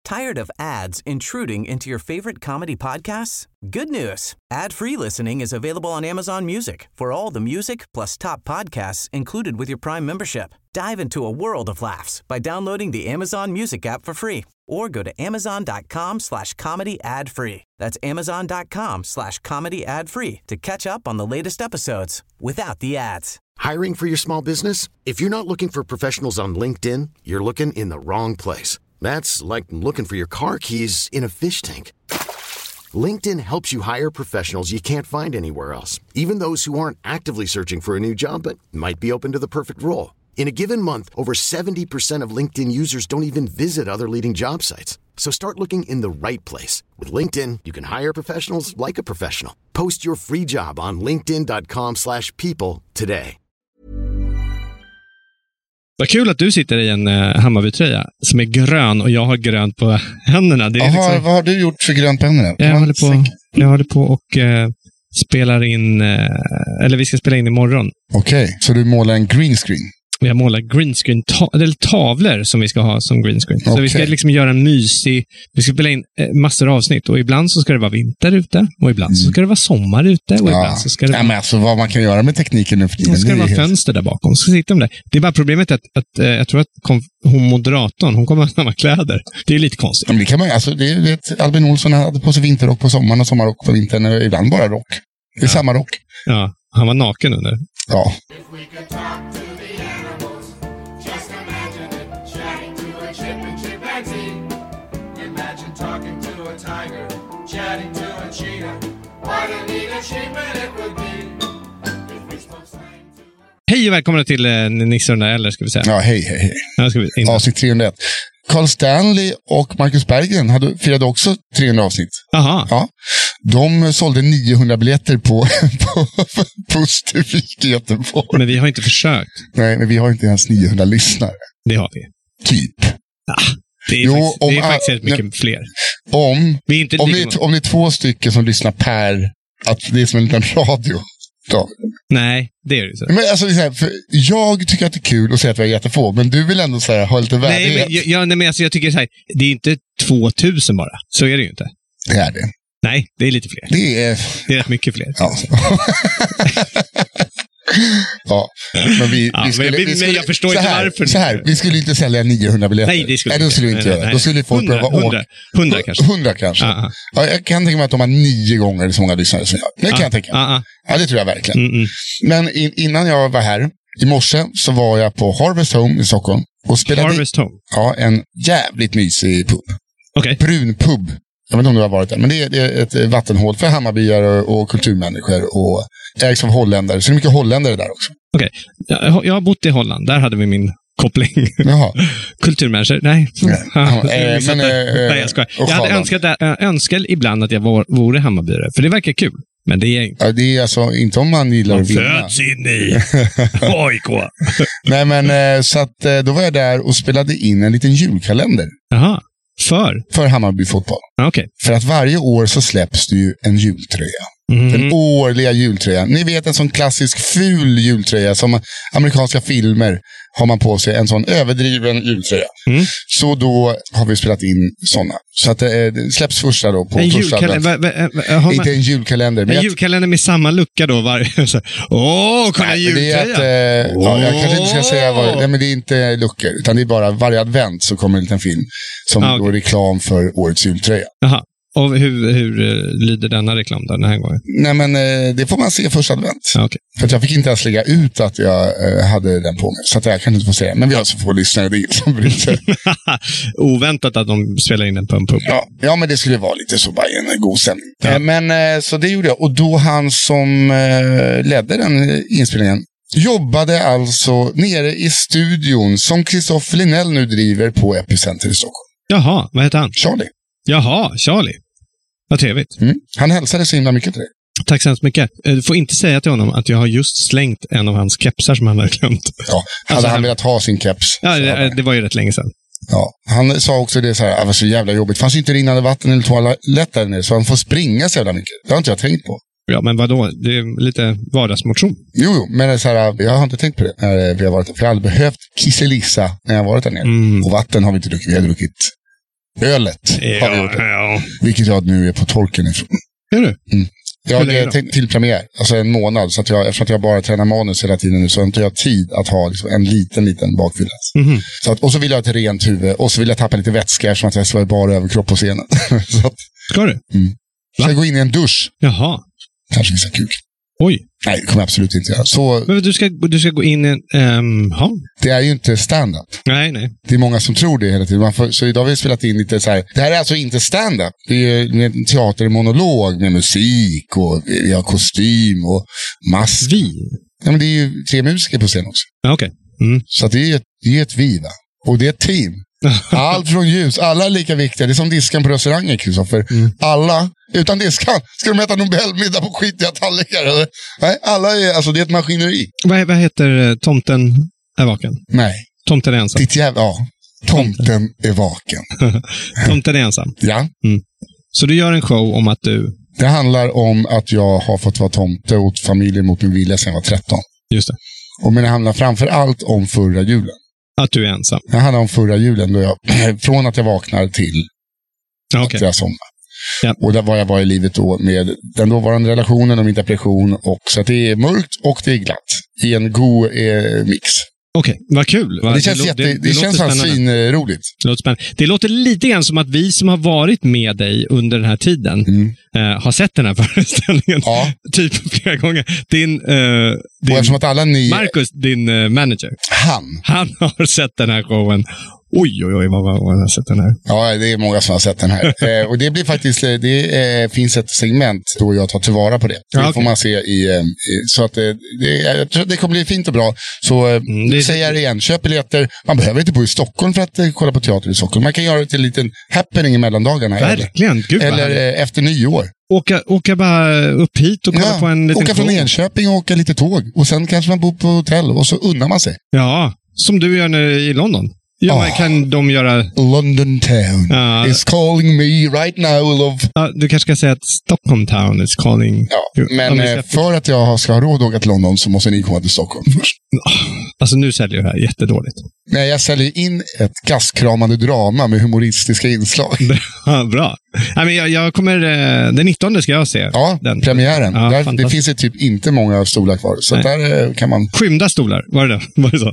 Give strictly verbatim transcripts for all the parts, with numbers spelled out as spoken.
Tired of ads intruding into your favorite comedy podcasts? Good news. Ad-free listening is available on Amazon Music for all the music plus top podcasts included with your Prime membership. Dive into a world of laughs by downloading the Amazon Music app for free or go to amazon.com slash comedy ad free. That's amazon.com slash comedy ad free to catch up on the latest episodes without the ads. Hiring for your small business? If you're not looking for professionals on LinkedIn, you're looking in the wrong place. That's like looking for your car keys in a fish tank. LinkedIn helps you hire professionals you can't find anywhere else, even those who aren't actively searching for a new job but might be open to the perfect role. In a given month, over seventy percent of LinkedIn users don't even visit other leading job sites. So start looking in the right place. With LinkedIn, you can hire professionals like a professional. Post your free job on linkedin.com slash people today. Vad kul att du sitter i en uh, Hammarby-tröja som är grön och jag har grönt på händerna. Det är Aha, liksom... vad har du gjort för grönt på händerna? Jag håller på, jag håller på och uh, spelar in, uh, eller vi ska spela in imorgon. Okej, okay, så du målar en green screen? Vi har målat green screen, ta- eller tavlor som vi ska ha som green screen. Okay. Så vi ska liksom göra en mysig, vi ska spela in eh, massor av avsnitt och ibland så ska det vara vinter ute och ibland mm. så ska det vara sommar ute och ja. ibland så ska det vara... Ja, men alltså vad man kan göra med tekniken nu för tiden. Så ska det vara helt... fönster där bakom, så sitter de där. Det är bara problemet att, att eh, jag tror att kom, hon moderatorn, hon kommer att ha samma kläder. Det är lite konstigt. Ja, men det kan man, alltså det är vet, Albin Olsson hade på sig vinterrock på sommaren och sommarrock på vintern och ibland bara rock. Det är ja. samma rock. Ja, han var naken under. Ja. Hej och välkomna till eh, Nisse och den där, eller ska vi säga. Ja, hej, hej, hej. Ja, ska vi avsnitt trehundraett. Carl Stanley och Marcus Berggren hade, firade också trehundra avsnitt. Aha. Ja. De sålde niohundra biljetter på, på, på Pustervik i Göteborg. Men vi har inte försökt. Nej, men vi har inte ens niohundra lyssnare. Det har vi. Typ. Ja, det är jo, faktiskt, om, det är faktiskt rätt mycket ne, fler. Om, vi är inte om, det är, om det är två stycken som lyssnar per, att det är som en liten radio. Då. Nej, det är det så. Men alltså, det är så här, för jag tycker att det är kul att säga att vi är jättefå, men du vill ändå säga ha lite värdighet. Nej, men, jag, jag, nej, men alltså, jag tycker så här, det är inte tvåtusen bara. Så är det ju inte. Det är det. Nej, det är lite fler. Det är, det är rätt mycket fler. Ja. Ja, men vi, ja, vi skulle, men, vi skulle, men jag förstår inte här, varför. Så här, vi skulle inte sälja niohundra biljetter. Nej, det skulle, nej, det skulle vi inte göra. Då skulle folk behöva åka. hundra kanske. hundra kanske. Uh-huh. Ja, jag kan tänka mig att de har nio gånger så många lyssnare som jag. Det kan uh-huh. jag tänka mig. Uh-huh. Ja, det tror jag verkligen. Mm-mm. Men in, innan jag var här i morse så var jag på Harvest Home i Stockholm och spelade Harvest Home? Ja, en jävligt mysig pub. Okay. Brun pub. Jag vet inte om du har varit där, men det är, det är ett vattenhål för Hammarbyare och, och kulturmänniskor och ägs av holländare. Så det är mycket holländare där också. Okej, okay. jag, jag har bott i Holland. Där hade vi min koppling. Jaha. Kulturmänniskor, nej. nej. Ja, äh, men, äh, nej, jag skojar. Jag hade önskat, äh, önskat ibland att jag var, vore Hammarbyare, för det verkar kul. Men det är inte. Ja, det är alltså inte om man gillar man att vinna. Man föds in i A I K. Nej, men så att då var jag där och spelade in en liten julkalender. Jaha. För? För Hammarby fotboll. Okay. För att varje år så släpps det ju en jultröja. Mm. Den årliga jultröjan. Ni vet, en sån klassisk ful jultröja som amerikanska filmer har man på sig. En sån överdriven jultröja. Mm. Så då har vi spelat in såna. Så att det, det släpps första då på en första julkalender. Inte en julkalender. En julkalender med samma lucka då. Åh, oh, kolla jultröja. Det är att, eh, oh. ja, jag kanske inte ska säga vad, nej, men det är inte luckor. Utan det är bara varje advent så kommer en liten film. Som ah, okay. då är reklam för årets jultröja. Jaha. Och hur, hur lyder denna reklam då, den här gången? Nej, men eh, det får man se första advent. Okay. För att jag fick inte ens lägga ut att jag eh, hade den på mig. Så att jag kan inte få säga. Men vi har så få lyssnare det som bryr sig. Oväntat att de spelar in den på en pub. Ja, ja, men det skulle vara lite så bara en god stämning. Ja. Eh, men eh, så det gjorde jag. Och då han som eh, ledde den inspelningen jobbade alltså nere i studion som Kristoffer Linell nu driver på Epicenter i Stockholm. Jaha, vad heter han? Charlie. Jaha, Charlie. Vad trevligt. Mm. Han hälsade så himla mycket till dig. Tack så hemskt mycket. Du får inte säga till honom att jag har just slängt en av hans kepsar som han hade glömt. Ja, hade alltså, han, han velat ha sin keps? Ja, det, det var ju rätt länge sedan. Ja, han sa också det så här, det var så jävla jobbigt. Det fanns inte rinnande vatten eller toalett där nere, så han får springa så jävla mycket. Det har inte jag tänkt på. Ja, men vadå? Det är lite vardagsmotion. Jo, jo, men det är så här, jag har inte tänkt på det när vi har varit där. För jag hade behövt kisselissa när jag har varit där nere. Mm. Och vatten har vi inte druckit. Vi har druckit ölet Ja, har vi gjort. ja. Vilket jag nu är på torken ifrån. Är du? Mm. Jag är till, till premiär, alltså en månad. Så att jag, eftersom att jag bara tränar manus hela tiden nu så har inte jag tid att ha liksom en liten, liten bakfylla. Mm-hmm. Så att, och så vill jag ha ett rent huvud. Och så vill jag tappa lite vätska som att jag ska bara överkropp på scenen. så att, Ska du? Mm. Så jag går in i en dusch. Jaha. Kanske vissa kuk. Oj. Nej, det kommer jag absolut inte göra. Så, Men du ska, du ska gå in i en... Um, ja. det är ju inte stand-up. Nej, nej. Det är många som tror det hela tiden. Man får, så idag har vi spelat in lite så här. Det här är alltså inte stand-up. Det är en teatermonolog med musik och vi har kostym och mask. Vi? Ja, men det är ju tre musiker på scen också. Ja, okej. Okay. Mm. Så att det är ett, det är ett vi, va? Och det är ett team. Allt från ljus. Alla är lika viktiga. Det är som diskan på restauranger, Kristoffer. Mm. Alla, utan diskan, ska de äta Nobelmiddag på skitiga tallrikar? Eller? Nej, alla är, alltså det är ett maskineri. Vad, vad heter Tomten är vaken? Nej. Tomten är ensam. Ditt jävla, ja. Tomten är vaken. Tomten är ensam? Ja. Mm. Så du gör en show om att du... Det handlar om att jag har fått vara tomte åt familjen mot min vilja sedan jag var tretton. Just det. Och men det handlar framför allt om förra julen. Att du är ensam? Det handlar om förra julen då jag, från att jag vaknar till okay. att jag somnar. Ja. Och där var jag var i livet då med den dåvarande relationen och min depression. Och så att det är mörkt och det är glatt. I en god eh, mix. Okej, okay, vad kul. Va? Det känns, det, jätte, det, det, det, det känns alltså svinroligt. Det låter spännande. Det låter lite grann som att vi som har varit med dig under den här tiden mm. eh, har sett den här föreställningen. Ja. Typ flera gånger. Din, eh, din och eftersom att alla ni... Marcus, din eh, manager. Han. Han har sett den här showen. Oj, oj, oj, vad har sett den här? Ja, det är många som har sett den här. eh, och det blir faktiskt, det eh, finns ett segment då jag tar tillvara på det. Det ja, okay. får man se i, eh, så att eh, det, jag tror det kommer bli fint och bra. Så eh, mm, det säger jag igen, köp biljetter. Man behöver inte bo i Stockholm för att eh, kolla på teater i Stockholm. Man kan göra det till en liten happening i mellandagarna. Verkligen, gud vad Eller eh, efter nyår. Åka, åka bara upp hit och kolla ja, på en liten åka från Enköping och åka lite tåg. Och sen kanske man bor på hotell och så unnar man sig. Ja, som du gör när, i London. Ja, oh, kan de göra... London town uh, is calling me right now, love. Uh, du kanske ska säga att Stockholm town is calling... Ja, men eh, för att jag ska ha råd att åka till London så måste ni komma till Stockholm först. Alltså nu säljer det här jättedåligt. Nej, jag säljer in ett gastkramande drama med humoristiska inslag. Bra. Nej, men jag, jag kommer... Den nittonde ska jag se. Ja, den. Premiären. Ja, där, det finns ju typ inte många stolar kvar. Så där kan man... Skymda stolar, var det det? Var det så?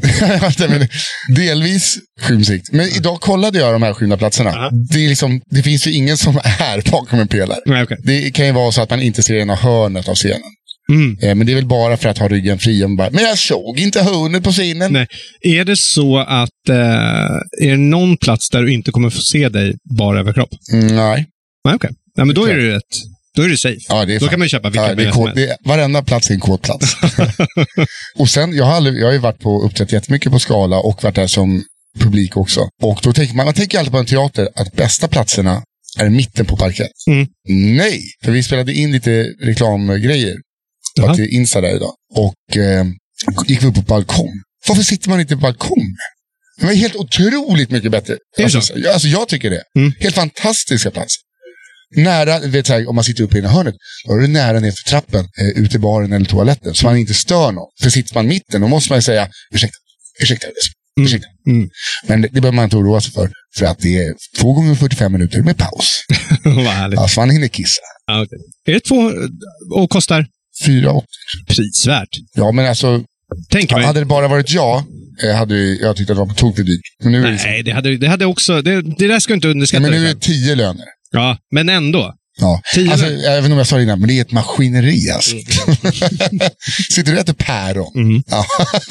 Delvis skymsikt. Men idag kollade jag de här skymda platserna. Uh-huh. Det, är liksom, det finns ju ingen som är bakom en pelare. Nej, okay. Det kan ju vara så att man inte ser ena hörnet av scenen. Mm. Eh, men det är väl bara för att ha ryggen fri. Och bara, men jag såg inte hörnet på scenen. Nej. Är det så att eh, är det någon plats där du inte kommer få se dig bara över kropp? Mm, nej. Nej, okej. Okay. Ja, men då är det rätt. Då är det safe. Ja, det är då fan. Kan man köpa vilka ja, det är kod, det är, varenda plats är en kodplats. Och sen, jag har, aldrig, jag har ju varit på uppträtt jättemycket på Skala och varit där som publik också. Och då tänker man, man tänker alltid på en teater att bästa platserna är mitten på parkett. Mm. Nej, för vi spelade in lite reklamgrejer till Insta där idag. Och eh, gick vi upp på balkong. Varför sitter man inte på balkong? Det var helt otroligt mycket bättre. Alltså, alltså jag tycker det. Mm. Helt fantastiska platser. Nära, vet jag, om man sitter uppe i ena hörnet, då är det nära ner för trappen, eh, ut i baren eller toaletten, så man inte stör någon. För sitter man mitten, då måste man säga, ursäkta, ursäkta, ursäkta. Mm. Mm. Men det, det behöver man inte oroa sig för, för att det är två gånger fyrtiofem minuter med paus. Vad härligt. Ja, så man hinner kissa. Ah, okay. Är det två, och kostar? fyra åttio. Prisvärt. Ja, men alltså, tänk mig. Hade det bara varit jag, hade jag tyckt att det var på tok för dyrt. Men nu är det Nej, liksom... det hade, det hade också, det, det där ska inte underskatta. Nej, men nu är det tio löner. Ja, men ändå. Ja, alltså, även om jag sa det innan, men det är ett maskineri alltså. Mm. Sitter du och äter päron? Mm. Ja.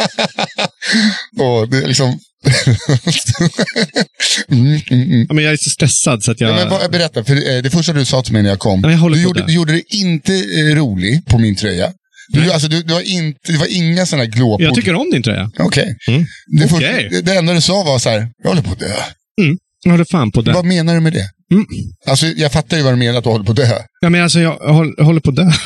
Och det är liksom... mm, mm, mm. Ja, men jag är så stressad så att jag... Ja, men vad, berätta, för det första du sa till mig när jag kom, ja, jag du, gjorde, du gjorde det inte eh, rolig på min tröja. Du, alltså, du, du var inte, det var inga sådana glåpord. Jag tycker om din tröja. Okej. Okay. Mm. Det, okay. det, det enda du sa var så här, jag håller på att dö. Mm. Jag håller fan på att dö. Vad menar du med det? Mm. Alltså, jag fattar ju vad du menar att du håller på att dö. Ja, men alltså, jag håller, håller på att dö.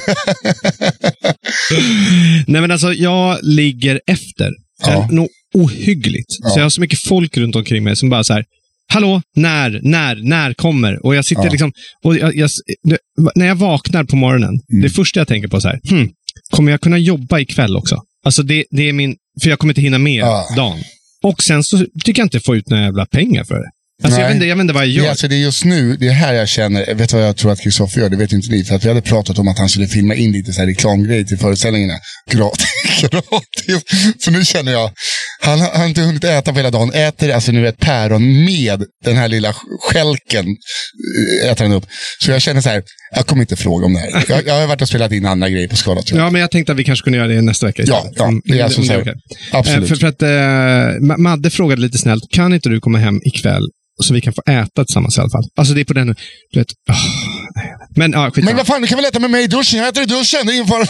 Nej, men alltså, jag ligger efter. Ja. Något ohyggligt. Ja. Så jag har så mycket folk runt omkring mig som bara så här, hallå, när, när, när kommer? Och jag sitter ja. liksom, och jag, jag, det, när jag vaknar på morgonen, mm. det första jag tänker på så här, hmm, kommer jag kunna jobba ikväll också? Alltså det, det är min, för jag kommer inte hinna med ja. dagen. Och sen så tycker jag inte få ut några jävla pengar för det. Alltså jag vet, inte, jag vet inte vad jag gör. Det, alltså det är just nu, det är här jag känner, vet du vad jag tror att Kristoffer gör? Det vet inte ni, för att vi hade pratat om att han skulle filma in lite så här reklamgrejer till föreställningarna. Gratis. Gratis. Så nu känner jag, han har inte hunnit äta på hela dagen. Äter alltså nu ett päron med den här lilla skälken. Äter han upp. Så jag känner så här, jag kommer inte fråga om det här. Jag, jag har varit och spelat in andra grejer på skalan. Ja, men jag tänkte att vi kanske kunde göra det nästa vecka istället. Ja, ja, det är alltså så här. Absolut. För, för att eh, Madde frågade lite snällt, kan inte du komma hem ikväll så vi kan få äta tillsammans i alla fall? Alltså det är på den, du vet, oh, men ja, men vad fan, du kan väl äta med mig i duschen? Jag äter i duschen, det är inför.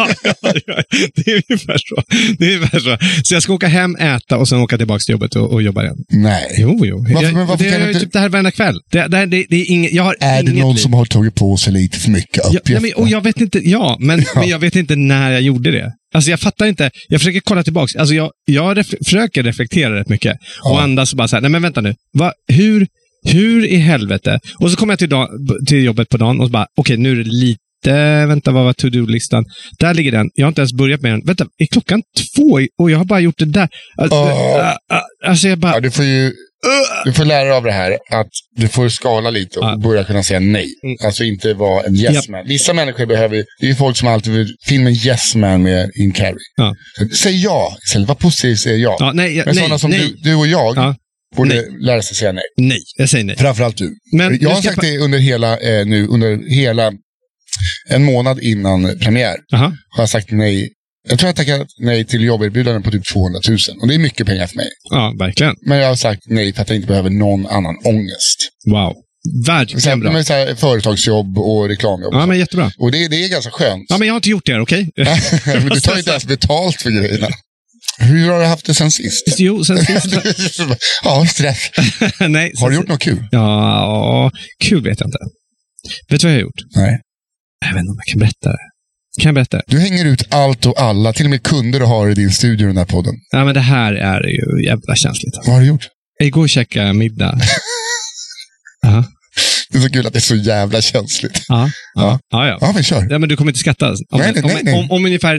Det är ungefär så. Det är ungefär så. Så jag ska åka hem, äta och sen åka tillbaka till jobbet och, och jobba igen. Nej. Jo, jo. Varför, jag, men varför det kan är inte... typ det här varenda kväll. Det, det, det, det är ing, jag har är det någon liv. som har tagit på sig lite för mycket uppgifter? Ja, men, och jag vet inte, ja, men, ja. men jag vet inte när jag gjorde det. Alltså jag fattar inte, jag försöker kolla tillbaka. Alltså jag, jag ref, försöker reflektera rätt mycket. Ja. Och andas och bara så här, nej men vänta nu. Va, hur... Hur i helvete? Och så kommer jag till, dag, till jobbet på dagen och så bara, okej, okay, nu är det lite, vänta, vad var to-do-listan? Där ligger den. Jag har inte ens börjat med den. Vänta, är klockan två och jag har bara gjort det där. Alltså, oh. alltså jag bara... Ja, du får ju du får lära dig av det här att du får skala lite och ja. börja kunna säga nej. Mm. Alltså inte vara en yes man. Yep. Vissa människor behöver, det är ju folk som alltid vill filma en yes man med in carry. Ja. Säg ja, istället var positivt, säg ja. ja nej, Men sådana som du, du och jag ja. borde nej. lära sig säga nej. Nej, jag säger nej. Framförallt du. Men jag har sagt det under hela, eh, nu, under hela en månad innan premiär. Aha. Har jag sagt nej. Jag tror jag tackat nej till jobberbjudanden på typ tvåhundratusen. Och det är mycket pengar för mig. Ja, verkligen. Men jag har sagt nej för att jag inte behöver någon annan ångest. Wow. Verkligen bra. Med så här, företagsjobb och reklamjobb. Ja, men jättebra. Och det, det är ganska skönt. Ja, men jag har inte gjort det, okej? Okay? Men du tar inte ens betalt för grejerna. Hur har du haft det sen sist? Jo, sen sist. Ja, stress. Nej, har du gjort något kul? Ja, kul vet jag inte. Vet du vad jag har gjort? Nej. Jag vet inte om jag kan berätta det. Kan jag berätta? Du hänger ut allt och alla, till och med kunder du har i din studio i den här podden. Ja, men det här är ju jävla känsligt. Vad har du gjort? Igår och käkade middag. uh-huh. Det är så kul att det är så jävla känsligt. Ja, ja, ja. Ja, ja men kör. Ja, men du kommer inte skratta. Om, nej, nej, om, nej, nej. Om, om, om ungefär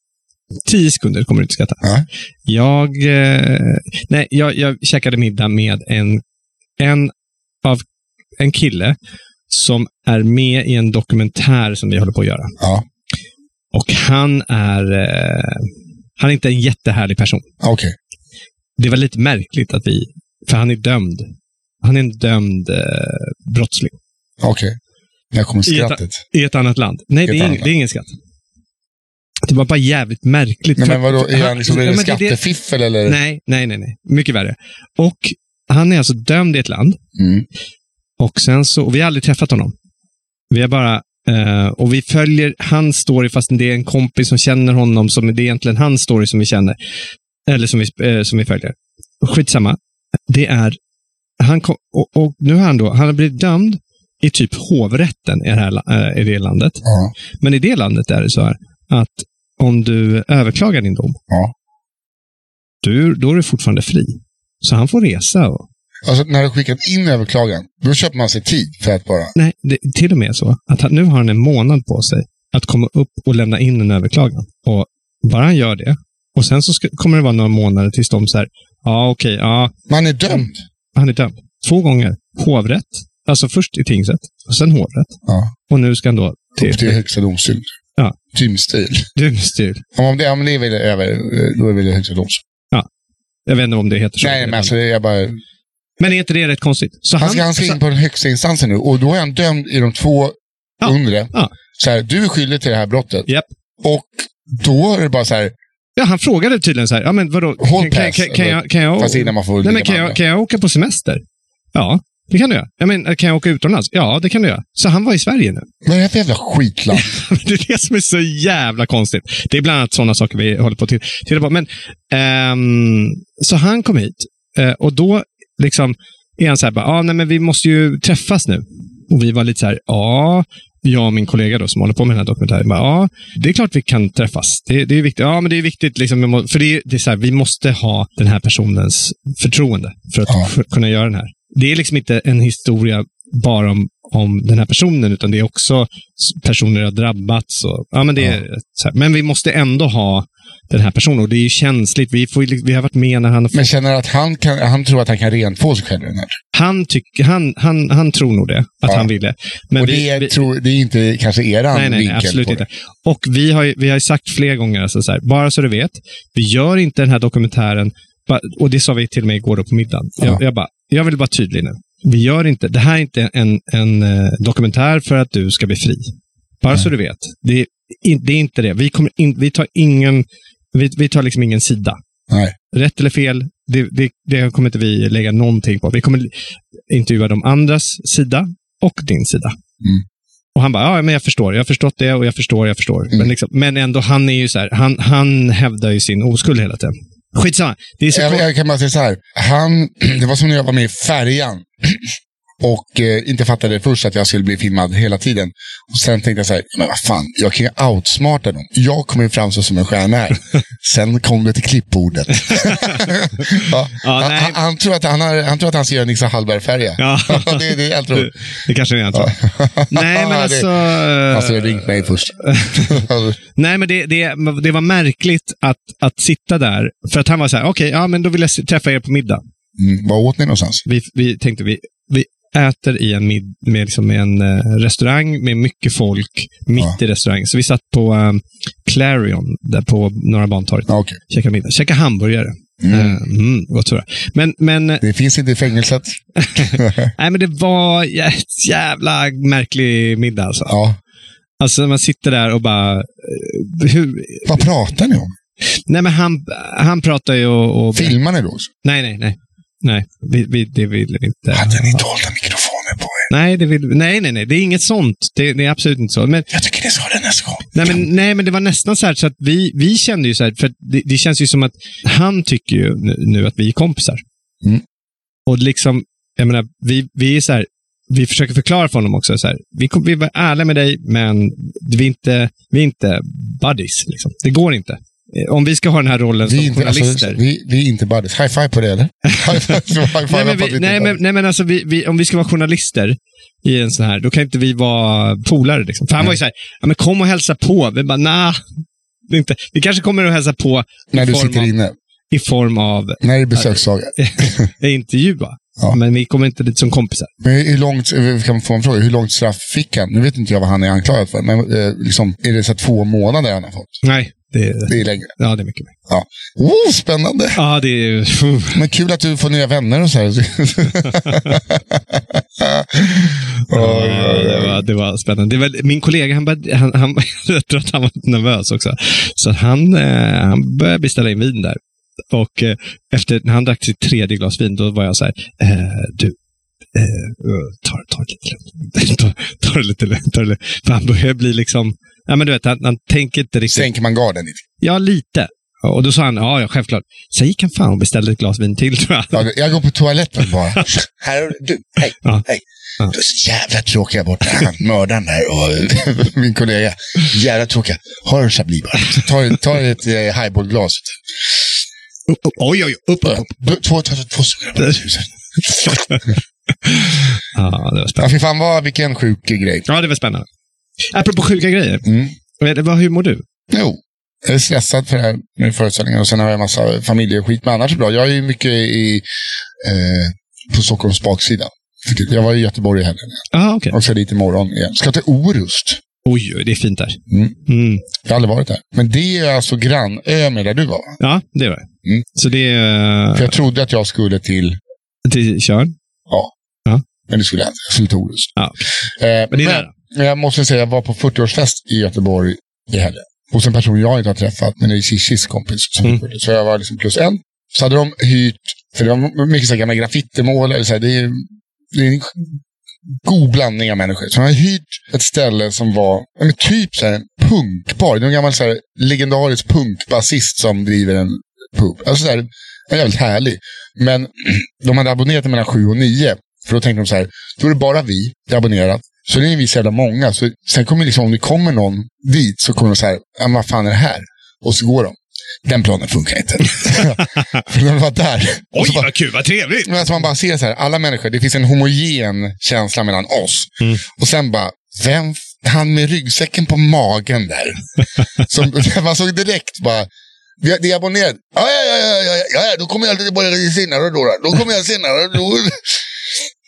tio sekunder kommer du inte skratta. Ja. Jag, eh, nej, jag, jag käkade middag med en, en, av, en kille som är med i en dokumentär som vi håller på att göra. Ja. Och han är eh, han är inte en jättehärlig person. Okej. Okay. Det var lite märkligt att vi, för han är dömd. Han är en dömd eh, brottsling. Okej. Okay. Jag kommer skrattet. I ett, I ett annat land. Nej, det är, ing, det är ingen skatt. Det var bara jävligt märkligt. Nej, men vadå, är han liksom, är det skattefiffel eller? Nej, nej, nej, nej. Mycket värre. Och han är alltså dömd i ett land. Mm. Och sen så, och vi har aldrig träffat honom. Vi har bara, eh, och vi följer hans story fast det är en kompis som känner honom, som det är egentligen hans story som vi känner. Eller som vi, eh, som vi följer. Skitsamma. Det är, han kom, och, och nu har han då, han har blivit dömd i typ hovrätten i det, här, äh, i det landet. Ja. Men i det landet är det så här att om du överklagar din dom, ja. du, då är du fortfarande fri. Så han får resa. Och... Alltså när du skickat in överklagan, då köper man sig tid för att bara... Nej, det, till och med så att han, nu har han en månad på sig att komma upp och lämna in en överklagan. Och bara han gör det, och sen så ska, kommer det vara några månader tills de så här, ja okej, okay, ja. Man är dömd. Han är dömd. Två gånger. Hovrätt. Alltså först i tingsrätt och sen hovrätt. Ja. Och nu ska han då till, upp till högsta domstol. Ja. Dymstil. Dymstil. Om det, om det är väl över, då är det högsta domstol. Ja. Jag vet inte om det heter så. Nej, men alltså det är bara... Men är inte det rätt konstigt? Så han ska han ska in på den högsta instansen nu, och då är han dömd i de två ja. undre. Ja. Så här, du är skyldig till det här brottet. Yep. Och då är det bara så här... Ja, han frågade tydligen så här, ja men vadå? Håll kan, kan, kan, jag, kan, jag, fast innan man får nej, men kan, jag, kan jag åka på semester? Ja, det kan du göra. Jag men, kan jag åka utomlands? Ja, det kan du göra. Så han var i Sverige nu. Vad är det för jävla skitland? Det är det som är så jävla konstigt. Det är bland annat sådana saker vi håller på att titta på. Men, um, så han kom hit, uh, och då liksom är han så här, bara, ah, nej men vi måste ju träffas nu. Och vi var lite så här, ja, jag och min kollega då som håller på med den här dokumentären, bara, ja, det är klart vi kan träffas. Det, det är viktigt. Ja, men det är viktigt liksom, för det är, det är så här, vi måste ha den här personens förtroende för att ja. kunna göra den här. Det är liksom inte en historia bara om, om den här personen, utan det är också personer har drabbats. Och, ja, men, det är, ja. så här, men vi måste ändå ha den här personen, och det är ju känsligt. Vi, får, vi har varit med när han... Men känner att han, kan, han tror att han kan rentvå sig själv den här? Han, tyck, han, han, han tror nog det, att ja. han ville. Men och det, vi, är, vi, tror, det är inte kanske eran nej, nej, vinkel absolut på inte. det. Och vi har, vi har sagt flera gånger, alltså så här, bara så du vet, vi gör inte den här dokumentären, och det sa vi till mig igår då på middagen. Ja. Jag, jag, bara, jag vill bara tydlig nu. Vi gör inte, det här är inte en, en uh, dokumentär för att du ska bli fri. Bara nej. Så du vet. Det är, in, det är inte det. Vi, kommer in, vi tar ingen, vi, vi tar liksom ingen sida. Nej. Rätt eller fel, det, det, det kommer inte vi lägga någonting på. Vi kommer intervjua de andras sida och din sida. Mm. Och han bara, ja men jag förstår, jag har förstått det och jag förstår, jag förstår. Mm. Men, liksom, men ändå, han är ju så här, han, han hävdar ju sin oskuld hela tiden. Skitsamma. Det är så jag, jag kan bara säga så här, han, det var som när jag var med i Färjan. Och eh, inte fattade först att jag skulle bli filmad hela tiden. Och sen tänkte jag så här, men vad fan, jag kan ju outsmarta dem. Jag kommer fram så som en stjärna här. Sen kom det till klippbordet. ja, ja, han, han, han, tror att han, har, han tror att han ska göra Nissa Hallberg-färja. Ja. det, det är helt roligt. Det, det kanske är jag tror. Nej, men alltså... Han skulle ha ringt mig först. Nej, men det, det, det var märkligt att, att sitta där. För att han var så här, okej, okay, ja men då vill jag träffa er på middag. Mm, vad åt ni någonstans? Vi, vi tänkte, vi, vi äter i en, mid, med, liksom en uh, restaurang med mycket folk mitt ja. i restaurangen. Så vi satt på um, Clarion, där på Norra Bantorget. Ja, okay. Käkade middag. Käkade hamburgare. Mm. Uh, mm, vad tror jag. Men, men, det finns inte i fängelset. Nej, men det var ett jävla märklig middag alltså. Ja. Alltså man sitter där och bara... Uh, hur... Vad pratar ni om? Nej, men han, han pratar ju och... och... Filmar ni då också? Nej, nej, nej. Nej, vi, vi, det vill vi inte. Hade ni dolda mikrofoner på er? Nej, det vill, nej, nej, nej. Det är inget sånt. Det, det är absolut inte så. Men, jag tycker det ska det nästa gång. Nej men, nej, men det var nästan så här så att vi, vi kände ju så här, för det, det känns ju som att han tycker ju nu, nu att vi är kompisar. Mm. Och liksom, jag menar, vi, vi är så här, vi försöker förklara för honom också så här, vi, vi var ärliga med dig, men vi är inte, vi är inte buddies, liksom. Det går inte. Om vi ska ha den här rollen vi som inte, journalister. Alltså, vi, vi är inte buddies. High five på det, eller? High five, high five nej, men vi, nej, men, nej, men alltså, vi, vi, om vi ska vara journalister i en sån här, då kan inte vi vara polare. Liksom. För han var ju så här, ja, men kom och hälsa på. Vi bara, nah, det är inte. Vi kanske kommer att hälsa på när du sitter av, inne. I form av... När det är besökssaga. intervjua. Ja. Men vi kommer inte dit som kompisar. Men hur långt, vi kan få en fråga, hur långt straff fick han? Nu vet inte jag vad han är anklagad för, men eh, liksom, är det så två månader han har fått? Nej. Det är, det är längre. Ja, det är mycket mer. Ja. Oh, spännande. Ja, det är... Uh. Men kul att du får nya vänner och så här. ja, det, var, det var spännande. Det var, min kollega, han, började, han, han, jag tror att han var lite nervös också. Så han, eh, han började beställa in vin där. Och eh, efter när han drack sitt tredje glas vin, då var jag så här, eh, du, eh, ta, ta det lite lugnt. ta, ta det lite lugnt. Ta det lite. För han börjar bli liksom, ja men du vet, han, han tänker inte riktigt. Sänker man garden lite? Ja, lite. Och då sa han, ja, ja självklart. Sen gick han fan och beställde ett glas vin till, tror jag. Ja, jag går på toaletten bara. Här, du, hej, ja. hej. Ja. Du är så jävla tråkiga borta. Han, mördaren där och min kollega. Jävla tråkiga. Har du Chablis bara? Ta, ta ett eh, highballglas. Oj, oj, upp, upp, upp. Två, två, två sugrör. Ja, det var spännande. Ja, fy fan, vad, vilken sjuk grej. Ja, det var spännande. Apropå sjuka grejer. Mm. Hur mår du? Jo, jag är stressad för det här med föreställningar. Och sen har jag en massa familjeskit. Men annars är det bra. Jag är ju mycket i, eh, på Stockholms baksida. Jag var i Göteborg i helgen. Aha, okay. Och så dit imorgon igen. Ska till Orust. Oj, oj, det är fint där. Mm. Mm. Jag har aldrig varit där. Men det är alltså grannö med där du var. Ja, det var det. Mm. Så det är... För jag trodde att jag skulle till... Till Tjörn? Ja. ja. Men det skulle jag inte. Jag skulle till Orust. Ja, okay. eh, men det är men jag måste säga, jag var på fyrtioårsfest i Göteborg i helgen. Hos en person jag inte har träffat, men det är Shishis kompis. Mm. Så jag var liksom plus en. Så hade de hyrt, för det var mycket så här gamla graffitimål. Eller så här, det är, det är en god blandning av människor. Så de hade hyrt ett ställe som var men typ så här en punkbar. Det är en gammal så här legendarisk punkbasist som driver en pub. Alltså så här, en jävligt härlig. Men de hade abonnerat mellan sju och nio. För då tänkte de så här, då är det bara vi, det är abonnerat. Så det är vi så jävla många. Så sen kommer liksom, om det kommer någon dit så kommer de så här, ja, vad fan är det här? Och så går de. Den planen funkar inte. För de var där. Oj, bara, vad kul, vad trevligt. Men alltså man bara ser så här, alla människor, det finns en homogen känsla mellan oss. Mm. Och sen bara, vem, han med ryggsäcken på magen där. Som, man såg direkt bara, det är abonnerat. Ja, ja, ja, ja, ja, ja, då kommer jag alltid börja senare då. Då kommer jag senare då.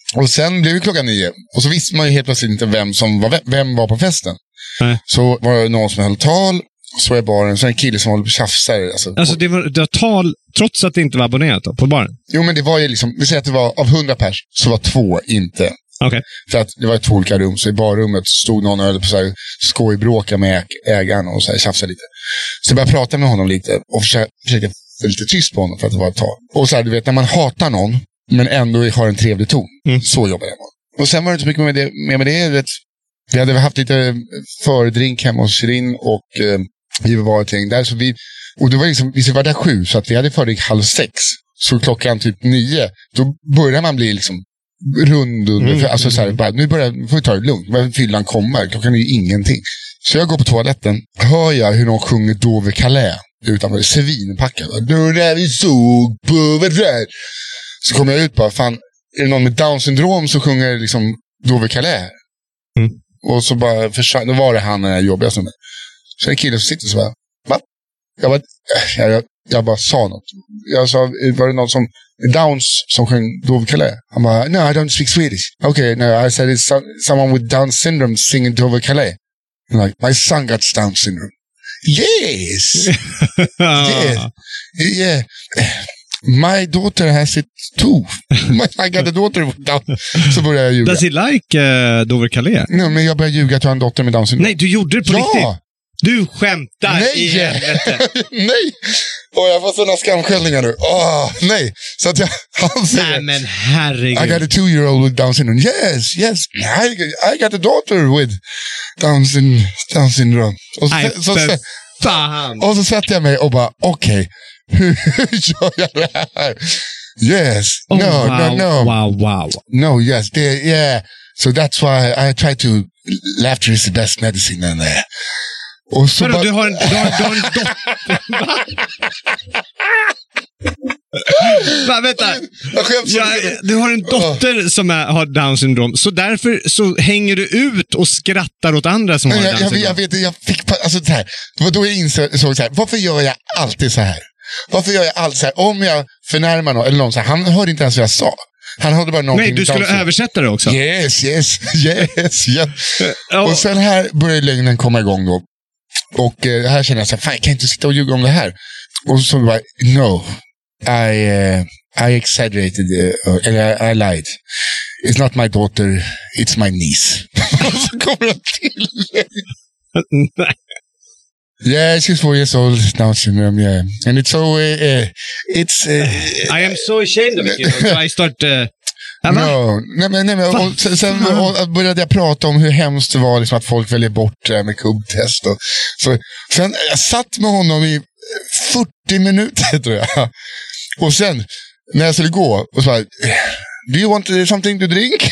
Och sen blev det klockan nio. Och så visste man ju helt plötsligt inte vem som var, vem var på festen. Nej. Så var det någon som höll tal. Så är baren, så är en kille som håller på och tjafsar. Alltså, alltså det var, det var tal, trots att det inte var abonnerat då, på baren? Jo, men det var ju liksom, vi säger att det var av hundra pers, så var två inte. Okay. För att det var två olika rum, så i barrummet stod någon och höll på så här skojbråka med ägaren och så här tjafsa lite. Så jag började prata med honom lite och försöka, försöka få lite tyst på honom för att det var ett tal. Och så här, du vet, när man hatar någon, men ändå har en trevlig ton, mm. så jobbar man. Och sen var det inte så mycket med det, med det vet, vi hade haft lite fördrink hemma hos Shirin och eh, vi var ett gäng där, så vi, och det var liksom, vi var där sju, så att vi hade fördrink halv sex. Så klockan typ nio, då börjar man bli liksom rund under, mm. alltså så här, bara, nu börjar, får vi ta det lugnt, fyllan kommer, klockan är ju ingenting. Så jag går på toaletten, hör jag hur någon sjunger Dove Calais utanför, svinpackad. Då när vi såg på varandra. Så kommer jag ut bara, fan, är det någon med Down syndrom som sjunger liksom Dove Calais? Mm. Och så bara försvann, då var det han den jobbiga som är. Så en kille som sitter så bara, va? Jag bara, jag, jag, jag bara sa något. Jag sa, var det någon som Downs som sjöng Dove Calais? Han bara, no, I don't speak Swedish. Okay, no, I said it's some, someone with Down syndrome singing Dove Calais. I'm like, my son got Down syndrome. Yes! yeah. Yeah. My daughter has it too. I got a daughter with Down. Så började jag ljuga. Does he like uh, Dove Calais? Nej, men jag började ljuga att jag har en dotter med Down syndrome. Nej, du gjorde det på ja! riktigt. Du skämtar. Nej! I helvete. Nej! Och jag får sådana skamskällningar nu. Åh, nej! Så att jag, han säger... Nej, men herregud. I got a two-year-old with Down syndrome. Yes, yes. I, I got a daughter with Down, syn, Down syndrome. Och så, Nej, så, så, fan. Och så sätter jag mig och bara, okej. Okay, hur gör jag det här? Yes. Oh, no, wow, no, no. Wow, wow. No, yes. They, yeah. So that's why I try to... Laughter is the best medicine. And, uh, och så Vadå, bara... du har en, du har, du har en dotter? Va, vänta. Ja, du har en dotter som är, har Down syndrom. Så därför så hänger du ut och skrattar åt andra som har jag, Down syndrom. Jag, jag vet, jag fick... Alltså det här. Det var då jag insåg så här. Varför gör jag alltid så här? Varför gör jag alltid så här? Om jag förnärmar någon, eller någon så här, han hörde inte ens vad jag sa. Han hade bara någonting. Nej, du skulle dansa. Översätta det också. Yes, yes, yes, yes. Oh. Och sen här börjar lögnen komma igång då. Och eh, här känner jag så här, fan, jag kan inte sitta och ljuga om det här. Och så bara, no, I, uh, I exaggerated, uh, uh, I lied. It's not my daughter, it's my niece. Och så kommer jag till. Yeah, she's four years old, Down syndrome, yeah. And it's so, uh, uh, it's... Uh, I am so ashamed of it, you know, so I start... Uh, no, nej men, nej, men och sen, sen och började jag prata om hur hemskt det var liksom, att folk väljer bort det här med kubbtest. Och, så, sen jag satt med honom i fyrtio minuter, tror jag. Och sen, när jag skulle gå, och så bara, do you want something to drink?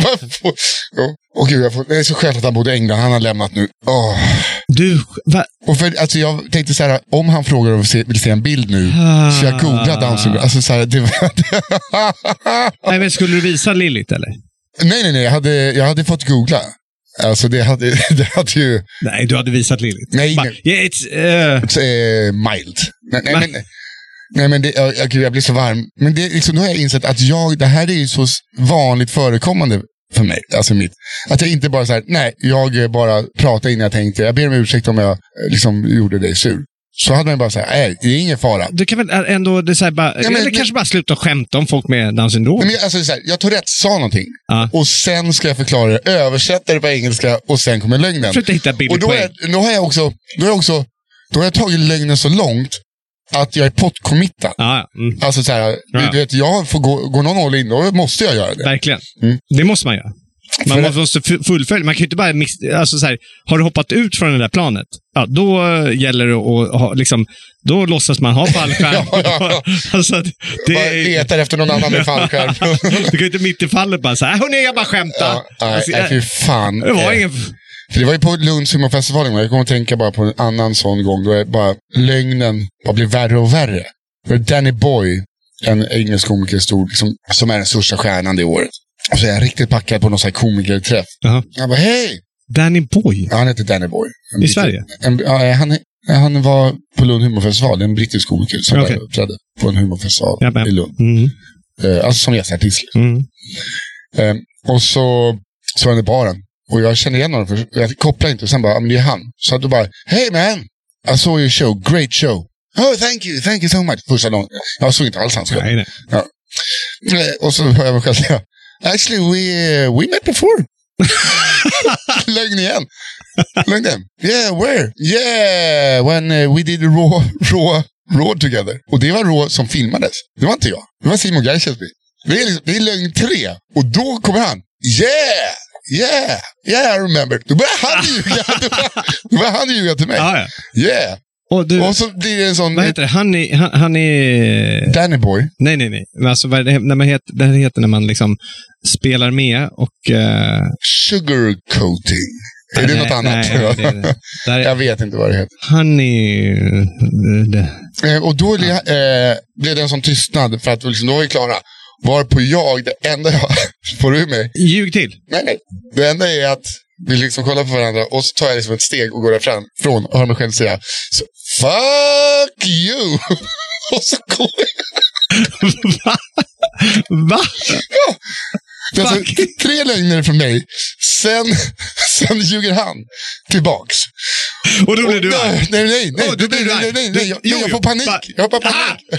Och gud, jag får, det är så skönt att han bodde i England. Han har lämnat nu. Oh. Du, va? Och för, alltså jag tänkte så här, om han frågar och vill se, vill se en bild nu, ah. så jag googlar Down syndrome. Alltså så här, det var... Nej, men skulle du visa Lilith, eller? Nej, nej, nej. Jag hade, jag hade fått googla. Alltså det hade, det hade ju... Nej, du hade visat Lilith. Nej, Bara, nej. Yeah, it's, uh... it's uh, mild. Nej, nej, men, nej men det, jag, jag blir så varm. Men det, liksom, då har jag insett att jag, det här är ju så vanligt förekommande för mig. Alltså mitt. Att jag inte bara så här, nej, jag bara pratar innan jag tänkte. Jag ber om ursäkt om jag liksom gjorde dig sur. Så hade man bara så här, nej, det är ingen fara. Du kan väl ändå, det så här, bara, ja, men, eller kanske bara sluta skämta om folk med Down syndrom. Men alltså, så här, jag tog rätt, sa någonting. Ah. Och sen ska jag förklara det, översätta det på engelska och sen kommer lögnen. Försökte hitta billig och då, poäng. är, då har jag också, då har jag också, då har jag tagit lögnen så långt att jag är pottkommittad. Ah, mm. Alltså så här, ja. du vet, jag får gå, gå någon håll in, då måste jag göra det. Verkligen. Mm. Det måste man göra. Man För måste fullfölja. Man kan ju inte bara miss, alltså så här, har du hoppat ut från det där planet, ja, då gäller det att ha, liksom, då låtsas man ha fallskärm. ja, ja, ja. Alltså, det bara letar efter någon annan med fallskärm. Du kan ju inte mitt i fallet bara så här, hörni, jag bara skämtar. Ja, nej, alltså, nej, fy fan. Det var ingen... För det var ju på Lunds humorfestival. Jag kommer att tänka bara på en annan sån gång. Då är bara lögnen bara blir värre och värre. För Danny Boy, en engelsk komiker stod, liksom, som är den största stjärnan det året. Och så är jag riktigt packad på någon sån här komikerträff. Uh-huh. Jag bara, hej! Danny Boy? Ja, han heter Danny Boy. En I britt- Sverige? En, ja, han, han var på Lund humorfestival. En brittisk komiker som okay. uppträdde på en humorfestival ja, i Lund. Mm. Uh, alltså som gästartist. Mm. Eh, och så så var han i baren. Och jag kände igen honom, för jag kopplade inte. Och sen bara, men det är han. Så då bara, hey man, I saw your show, great show. Oh, thank you, thank you so much. Första dagen. Jag såg inte alls hans show. Nej, nej. Ja. Och så hör jag mig själv säga, actually we, uh, we met before. Lögn igen. Lögn igen. Yeah, where? Yeah, when uh, we did Raw, Raw, Raw together. Och det var Raw som filmades. Det var inte jag. Det var Simon Geiselby. Det är, liksom, det är lögn tre. Och då kommer han. Yeah! Yeah! Yeah, I remember. Då börjar han ljuga. Då börjar han ljuga till mig. Ah, ja. Yeah! Och, du, och så blir det en sån... Vad heter det? Han är... Han, han är... Danny Boy. Nej, nej, nej. Men alltså, vad det, när man heter, det heter när man liksom spelar med och... Uh... Sugarcoating. Är nej, det något annat? Nej, nej, det, det. Där är... Jag vet inte vad det heter. Han är... Det. Eh, och då eh, blev det en sån tystnad för att liksom, då var vi klara. Varpå jag, det enda jag får ur mig... Ljug till. Nej, nej. Det enda är att vi liksom kollar på varandra och så tar jag liksom ett steg och går därifrån från och hör mig själv säga så, fuck you! Och så går jag. Va? Va? Ja. Det är alltså tre lögner från mig. Sen, sen ljuger han tillbaks. Och då blir du arg. Nej, nej, nej. nej, oh, nej, nej, nej, nej, nej. Jag, jo, jag får panik. Va? Jag får panik.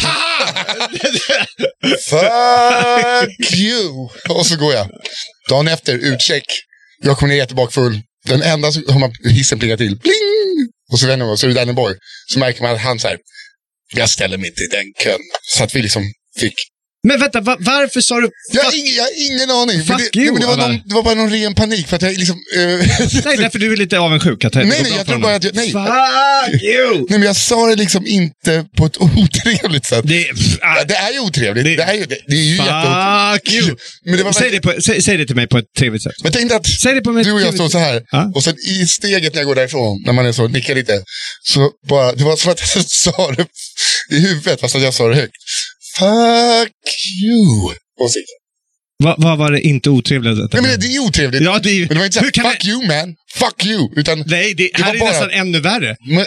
Fuck you. Och så går jag. Dagen efter, utcheck. Jag kommer ner jättebakfull. Den enda som har man hissen plingat till. Pling! Och så vänder man så är det Danny Boy. Så märker man att han så här, jag ställer mig inte i den kön. Så att vi liksom fick... Men vänta, va, varför sa du... Jag har ingen, jag har ingen aning. Fuck det, you, nej, det, var någon, det var bara någon ren panik. För att jag liksom... Uh, nej, därför du är lite avundsjuk. Att nej, nej, jag tror bara att jag... Nej, fuck you! Nej, men jag sa det liksom inte på ett otrevligt sätt. Det, ja, det är ju otrevligt. Det, det, är, ju, det, det är ju fuck you! Men det var säg, det på, säg, säg det till mig på ett trevligt sätt. Jag tänkte att säg det på du och jag står så här. Ja? Och sen i steget när jag går därifrån, när man är så, nickar lite. Så bara, det var som att jag sa det i huvudet, fast att jag sa det högt. Fuck you. Och så. Vad va var det inte otrevligt? Nej, men det är otrevligt. Ja, det är, men det var inte så här, fuck det... you man. Fuck you. Utan nej, det, det här är bara... nästan ännu värre. Men...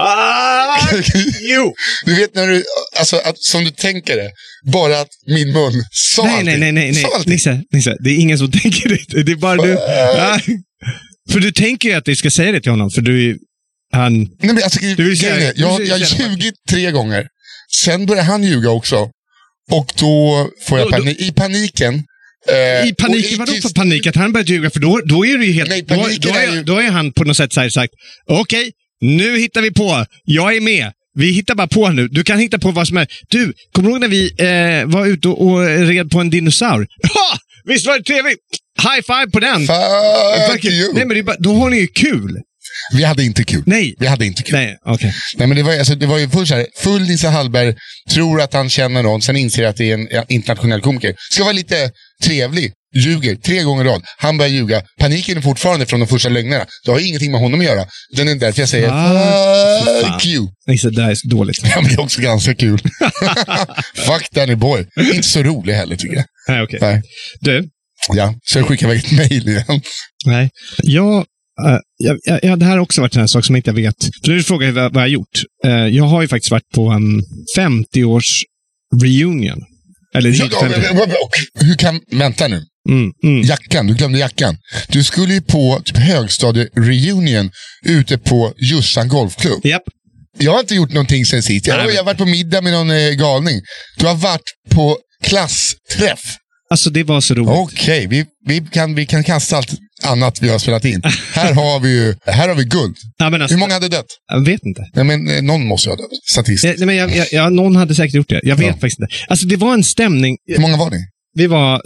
Fuck you. Du vet när du, alltså att, som du tänker det, bara att min mun sa nej, allting. Nej, nej, nej, nej. Nisse, Nisse, det är ingen som tänker det. Det är bara du. Ja. För du tänker ju att du ska säga det till honom, för du är han... Nej, men alltså, du vill säga, jag, jag, jag har ljugit tre gånger. Sen börjar han ljuga också. Och då får jag panik. I paniken. Eh, I paniken? Vadå för panik? Att han börjar ljuga? För då, då är det ju helt... Nej, då, då, är, är ju... då är han på något sätt så här sagt, okej, okay, nu hittar vi på. Jag är med. Vi hittar bara på nu. Du kan hitta på vad som är... Du, kommer du ihåg när vi eh, var ute och, och red på en dinosaur? Ha! Visst var det trevligt? High five på den. Fuck you. Nej, men det är bara, då har ni ju kul. Vi hade inte kul. Nej. Vi hade inte kul. Nej, okay. Nej, men det var, alltså, det var ju först så här, full Nisse Hallberg tror att han känner någon, sen inser att det är en internationell komiker. Ska vara lite trevlig. Ljuger tre gånger rad. Han börjar ljuga. Paniken är fortfarande från de första lögnerna. Det har ingenting med honom att göra. Den är därför jag säger ah, fuck you. Nej, det är så dåligt. Ja, men det är också ganska kul. Fuck Danny Boy. Inte så rolig heller, tycker jag. Nej, okej. Okay. Du? Ja, så jag skickar iväg ett mejl igen. Nej, jag... Uh, ja, ja, det här har också varit en sak som jag inte vet. För nu frågar jag vad, vad jag har gjort. Uh, jag har ju faktiskt varit på en femtio-års reunion. Eller ja, ja, hur kan... Vänta nu. Mm, mm. Jackan, du glömde jackan. Du skulle ju på typ högstadie-reunion ute på Jussan golfklubb. Japp. Jag har inte gjort någonting sen sist. Jag, jag har varit på middag med någon eh, galning. Du har varit på klassträff. Alltså det var så roligt. Okej, okay, vi, vi, kan, vi kan kasta allt annat vi har spelat in. Här har vi ju, här har vi guld. Ja, men alltså, hur många hade dött? Jag vet inte. Nej, men eh, någon måste ju ha dött, statistiskt. Nej, men jag, jag, jag, någon hade säkert gjort det. Jag vet ja. faktiskt inte. Alltså det var en stämning. Hur många var ni? Vi var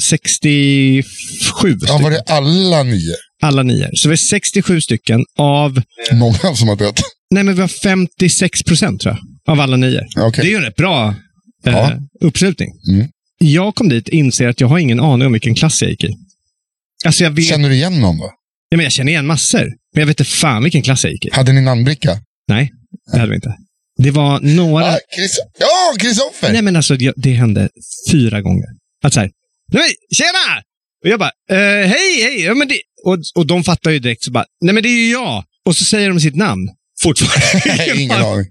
sextiosju stycken. Ja, var det alla nio? Alla nio. Så vi är sextiosju stycken av... Många som har dött. Nej, men vi var femtiosex procent tror jag. Av alla nio. Okay. Det är ju en rätt bra eh, ja. uppslutning. Mm. Jag kom dit och inser att jag har ingen aning om vilken klass jag gick i. Alltså jag vet... Känner du igen någon då? Ja, men jag känner igen massor. Men jag vet inte fan vilken klass jag gick i. Hade ni namnbricka? Nej, det hade vi inte. Det var några... Ah, Chris... Ja, Kristoffer! Nej, men alltså det, det hände fyra gånger. Att så här, nej, tjena! Och jag bara, eh, hej, hej! Ja, men det... och, och de fattar ju direkt så bara, nej men det är ju jag. Och så säger de sitt namn. Fortfarande. Ingen aning.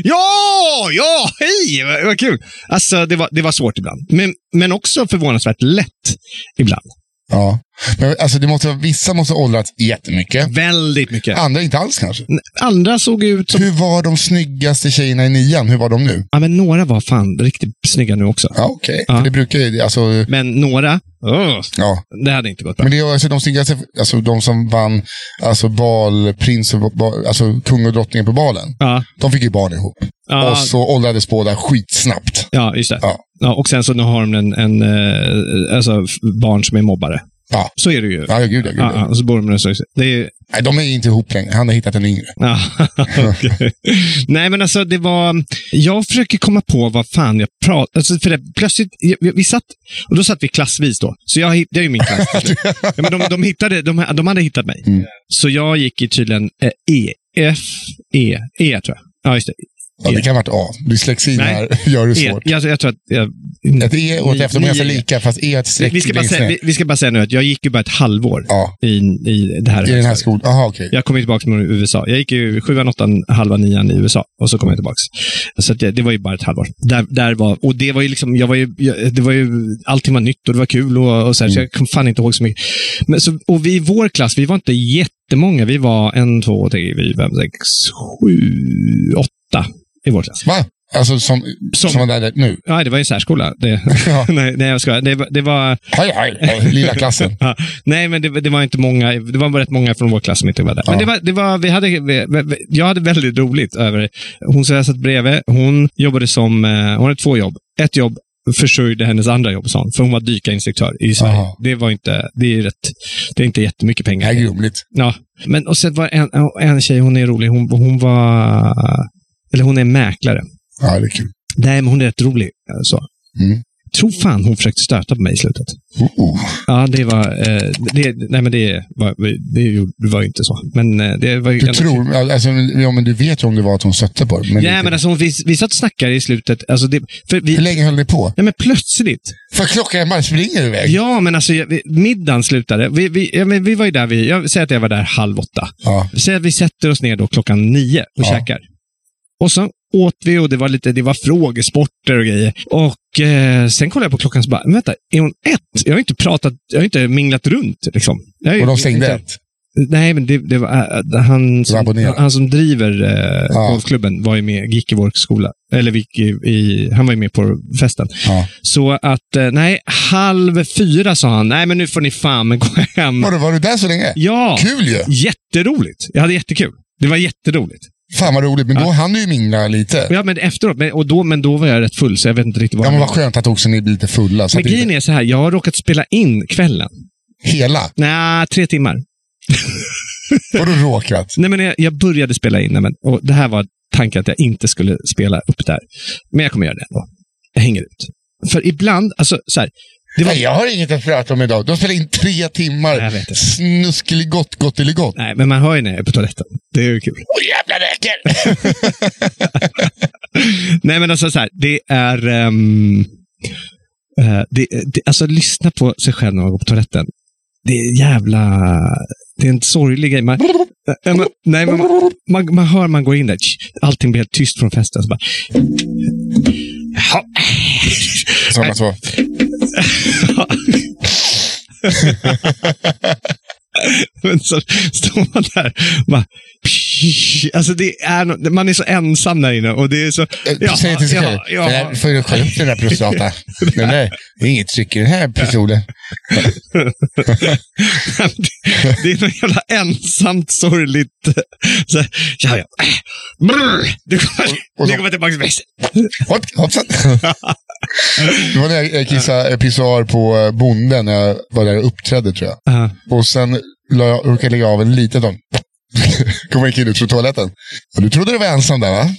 Ja, ja, hej! Vad, vad kul. Alltså det var, det var svårt ibland. Men, men också förvånansvärt lätt ibland. Ja. Men alltså det måste, vissa måste ha åldrats jättemycket. Väldigt mycket. Andra inte alls kanske. Andra såg ut som... Hur var de snyggaste tjejerna i nian? Hur var de nu? Ja, men några var fan riktigt snygga nu också. Ja, okej. Okay. Ja. Det brukar ju... Alltså... Men några... Oh, ja. Det hade inte gått bra. Men det är alltså de snyggaste... Alltså de som vann alltså bal, prins och bal, alltså kung och drottningen på balen. Ja. De fick ju barn ihop. Ja. Och så åldrades båda skitsnabbt. Ja, just det. Ja. Ja, och sen så nu har de en, en äh, alltså barn som är mobbare. Ja. Så är det ju. Ja, gud, ja, gud, ja. Ja, och så bor de med det. Det är... Nej, de är inte ihop längre. Han har hittat en yngre. Ja, okay. Nej, men alltså det var... Jag försöker komma på vad fan jag pratade... Alltså, för det, plötsligt... Vi, vi satt... Och då satt vi klassvis då. Så jag, det är ju min klass. Ja, men de, de, hittade, de, de hade hittat mig. Mm. Så jag gick i tydligen eh, E. F. E. E, tror jag. Ja, just det. Ja, det kan vara ett A. Dyslexin här gör det svårt. E, jag, jag tror att... Jag, ett E och ett F, de är ganska lika, fast E är ett streck. Vi ska, bara säga, vi, vi ska bara säga nu att jag gick ju bara ett halvår ja. i, i det här. I den här skolan? Aha, okej. Okay. Jag kom ju tillbaka från U S A. Jag gick ju sjuan, åttan, halva nian i U S A. Och så kom jag tillbaka. Så att det, det var ju bara ett halvår. Där, där var, och det var ju liksom, jag var ju, jag, det var ju, allting var nytt och det var kul och, och så här, mm. så jag kom fan inte ihåg så mycket. Men så, och vi i vår klass, vi var inte jättemånga. Vi var en, två, tre, vi fem, sex, sju, åtta i vår klass. Va? Alltså som, som, som var där nu? Ja, det var ju särskola. Det, ja. nej, nej, jag ska. Det, det var... Hej, hej, lilla klassen. Ja, nej, men det, det var inte många. Det var bara rätt många från vår klass som inte var där. Ja. Men det var, det var, vi hade, vi, jag hade väldigt roligt över det. Hon som jag satt bredvid, hon jobbade som, hon hade två jobb. Ett jobb försörjde hennes andra jobb, sa hon, för hon var dykarinstruktör i Sverige. Aha. Det var inte, det är rätt, det är inte jättemycket pengar. Det är grumligt. Ja, men och sen var en, en tjej, hon är rolig, hon, hon var, eller hon är mäklare. Ja, det är kul. Nej, men hon är rätt rolig. Så. Mm. Tror fan hon försökte stöta på mig i slutet. Uh-uh. Ja, det var... Eh, det, nej, men det var, det, det var ju inte så. Men det var ju... Du tror... Alltså, ja, men du vet ju om det var att hon stötte på det. Men ja, men alltså vi, vi satt och snackade i slutet. Alltså, det, för vi, hur länge höll ni på? Ja, men plötsligt. För klockan bara springer iväg. Ja, men alltså vi, middagen slutade. Vi, vi, ja, men vi var ju där, vi, jag säger att jag var där halv åtta. Ja. Säg att vi sätter oss ner då klockan nio och ja. käkar. Och så åt vi och det var lite, det var frågesporter och grejer. Och eh, sen kollade jag på klockan och så bara, men vänta, är hon ett? Jag har inte pratat, jag har inte minglat runt liksom. Jag, och de stängde inte, ett? Nej, men det, det var äh, han, som, han, han som driver eh, ja. golfklubben var ju med, gick i vår skola. Eller vi gick i, i, han var ju med på festen. Ja. Så att, eh, nej, halv fyra sa han, nej men nu får ni fan men gå hem. Var du, var du där så länge? Ja. Kul ju! Jätteroligt. Jag hade jättekul. Det var jätteroligt. Fan vad roligt, men ja. då hann du ju mingla lite. Ja, men efteråt, men, och då, men då var jag rätt full, så jag vet inte riktigt vad. Ja, men vad skönt att också ni blir lite fulla. Så men grejen inte... är så här, jag har råkat spela in kvällen. Hela? Nej, tre timmar. Har du råkat? Nej, men jag, jag började spela in, men, och det här var tanken att jag inte skulle spela upp där. Men jag kommer göra det ändå. Jag hänger ut. För ibland, alltså så här, det var... Nej, jag har inget att prata om idag. Du har spelat in tre timmar. Snuskeligott, gott eller gott. Nej, men man hör ju när jag är på toaletten. Det är ju kul. Åh, jävla räcker! Nej, men alltså så här, det är... Um, uh, det, det, alltså, lyssna på sig själv när man går på toaletten. Det är jävla... Det är en sorglig grej. Man, äh, man, nej, man, man, man hör man går in där. Allting blir helt tyst från festen. Så bara... Jaha. Samma så. Men så står man där bara, alltså det är no, man är så ensam där inne och det är så ja, säger till sig själv, ja, ja. Du får ju själv upp den där prostata. Men nej, det är inget tryck i den här pistolen. det, det är något jävla ensamt sorgligt så, ja, ja. Brr, du kommer, och, du kommer tillbaka till växeln. Hopp, hoppsan. Det var när jag kissade pissoar på bonden när jag var där och uppträdde, tror jag. Uh-huh. Och sen la jag, råkade jag lägga av en liten sån. Kommer en kille ut från toaletten. Och du trodde du var ensam där, va?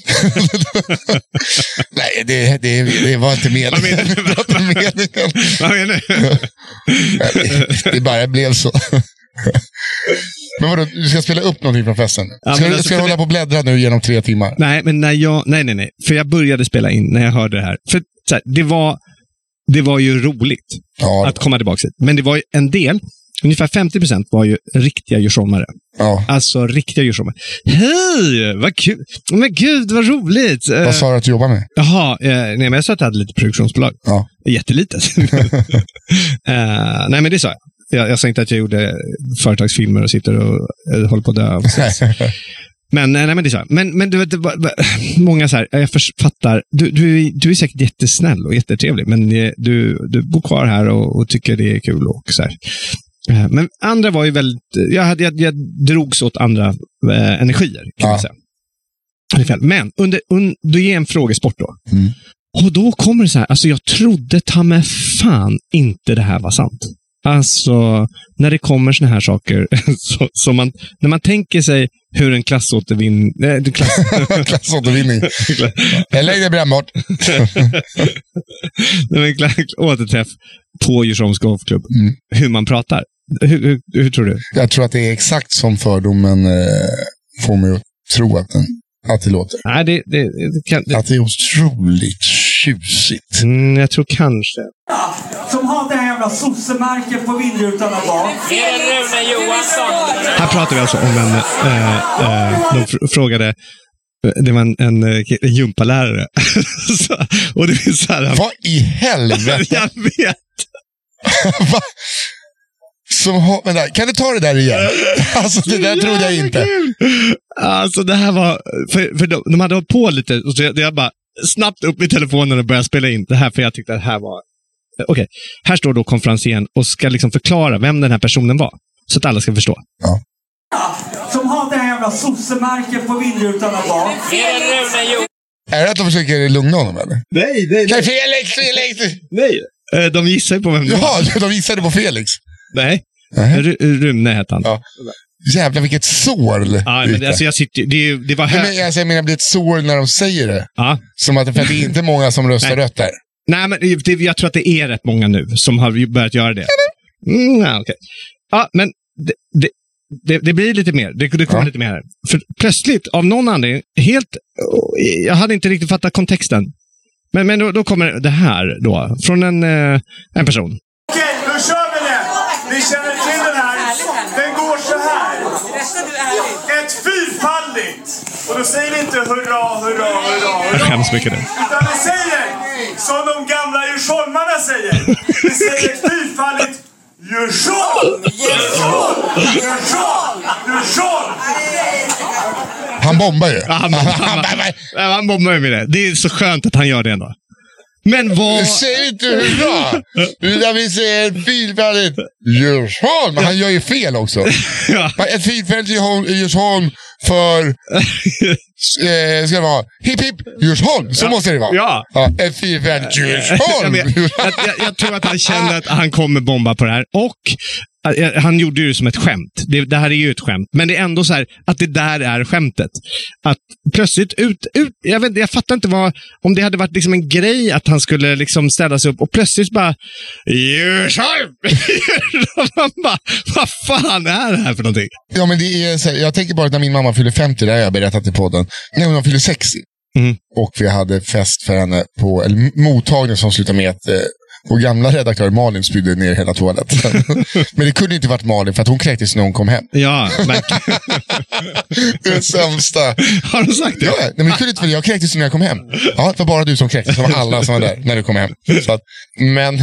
Nej, det, det, det var inte meningen. Det var inte meningen. Vad menar du? det, det bara blev så. Men vadå, du ska spela upp någonting från festen? Ska, ja, du, alltså, ska du hålla det... på och bläddra nu genom tre timmar? Nej, men när jag, nej, nej, nej. För jag började spela in när jag hörde det här. För så här, det var det var ju roligt ja, att komma tillbaka hit. Men det var ju en del, ungefär femtio procent var ju riktiga djursomare. Ja. Alltså riktiga djursomare. Hej, vad kul. Men gud, vad roligt. Vad sa du att du jobbar med? Jaha, eh, nej, men jag sa att jag hade lite produktionsbolag. Ja. Jättelitet. uh, nej, men det sa jag. Jag, jag sa inte att jag gjorde företagsfilmer och sitter och äh, håller på att dö. Men, nej, men det är så här. Men, men du vet, många så här, jag fattar, du, du, du är säkert jättesnäll och jättetrevlig, men du, du bor kvar här och, och tycker det är kul och så här. Men andra var ju väldigt, jag, hade, jag, jag drogs åt andra eh, energier, kan man ja. säga. Men under, un, du är en frågesport då. Mm. Och då kommer det så här, alltså jag trodde ta med fan inte det här var sant. Alltså, när det kommer såna här saker, så, så man, när man tänker sig hur en klassåtervinning... Äh, klass... klassåtervinning. Jag lägger brännbart. En klass, återträff på Djursholms golfklubb. Mm. Hur man pratar. Hur, hur, hur tror du? Jag tror att det är exakt som fördomen eh, får mig att tro att, den, att det låter. Nej, det, det, det kan... Det... Att det är otroligt tjusigt. Mm, jag tror kanske. Som har den här jävla sossemarken på vindrutan av barn. Är det Rune Johansson? Här pratar vi alltså om en... Äh, äh, de fr- frågade... Det var en, en, en gympalärare. så, och det är så här... Vad i helvete? Jag vet. Va? Som har, men där, kan du ta det där igen? Alltså det där trodde jag inte. Alltså det här var... För, för de, de hade hållit på lite. Och så jag, jag bara snabbt upp i telefonen och började spela in det här. För jag tyckte att det här var... Okej, okay. Här står då konferencieren och ska liksom förklara vem den här personen var. Så att alla ska förstå. Ja. Som har den här jävla sossemarken på vindrutan av barn. Är det Rune Johansson? Är det att de försöker lugna honom eller? Nej, nej, nej. Felix, Felix! Nej, de gissar ju på vem det var. Ja, de gissade på Felix. Nej, R- Rune hette han. Ja. Jävlar, vilket sår. Ja, men det, alltså jag sitter, det, det var här. Men jag, jag menar, det blir ett sår när de säger det. Ja. Som att, för att det är inte många som röstar rött där. Nej, men det, jag tror att det är rätt många nu som har börjat göra det. Mm, ja, okay. Ja, men det, det, det, det blir lite mer. Det, det kommer ja. lite mer här. För plötsligt, av någon anledning, helt... Jag hade inte riktigt fattat kontexten. Men, men då, då kommer det här då. Från en, en person. Okej, nu kör vi det. Ni känner till den här. Den går så här. Ett fyrfaldigt. Och då säger vi inte hurra, hurra, hurra, hurra. Jag skäms mycket det. Utan vi säger, som de gamla djursholmarna säger. Vi säger ett fyrfaldigt Djursholm! Djursholm! Djursholm! Djursholm! Han bombar ju. Ja, han, han, han, han, han bombar ju med det. Det är så skönt att han gör det ändå. Men vad... Säg inte hurra! Utan vi säger ett fyrfaldigt Djursholm. Men han gör ju fel också. Ja. Ett fyrfaldigt Djursholm för... eh, ska det vara hipp hipp Djursholm. Så ja. måste det vara. Ja. Ja, ett fyrfaldigt Djursholm. jag, jag, jag, jag tror att han känner att han kommer bomba på det här. Och... Han gjorde ju det som ett skämt. Det, det här är ju ett skämt. Men det är ändå så här att det där är skämtet. Att plötsligt ut... ut jag, vet, jag fattar inte vad... Om det hade varit liksom en grej att han skulle liksom ställa sig upp och plötsligt bara... Djursholm! Man bara... Vad fan är det här för någonting? Ja, men det är så här, jag tänker bara att när min mamma fyller femtio, det har jag berättat i podden. När hon fyller sextio. Mm. Och vi hade fest för henne på... Eller mottagning som slutade med att... Eh, och gamla redaktör Malin spydde ner hela toaletten. Men det kunde inte varit Malin för att hon kräktes när hon kom hem. Ja, men... Det är sämsta. Har du sagt det? Ja, nej, men det kunde inte för jag kräktes när jag kom hem. Ja, det var bara du som kräktes. Det var alla som var där när du kom hem. Så att, men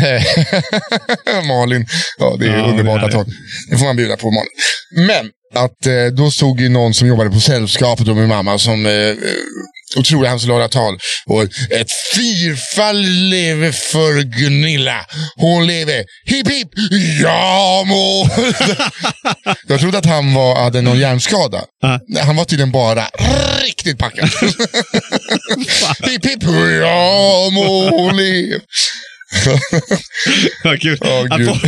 Malin, ja det är ja, underbart det är att ha. Det får man bjuda på Malin. Men att eh, då stod ju någon som jobbade på sällskapet och min mamma som... Eh, otroligt hans låda tal. Och ett fyrfall lever för Gunilla. Hon lever. Hipp hipp. Ja må. Jag trodde att han var, hade någon hjärnskada. Uh. Han var tydligen bara riktigt packad. Hipp hipp. Ja må lever. Ja, gud. Oh, att, gud. folk,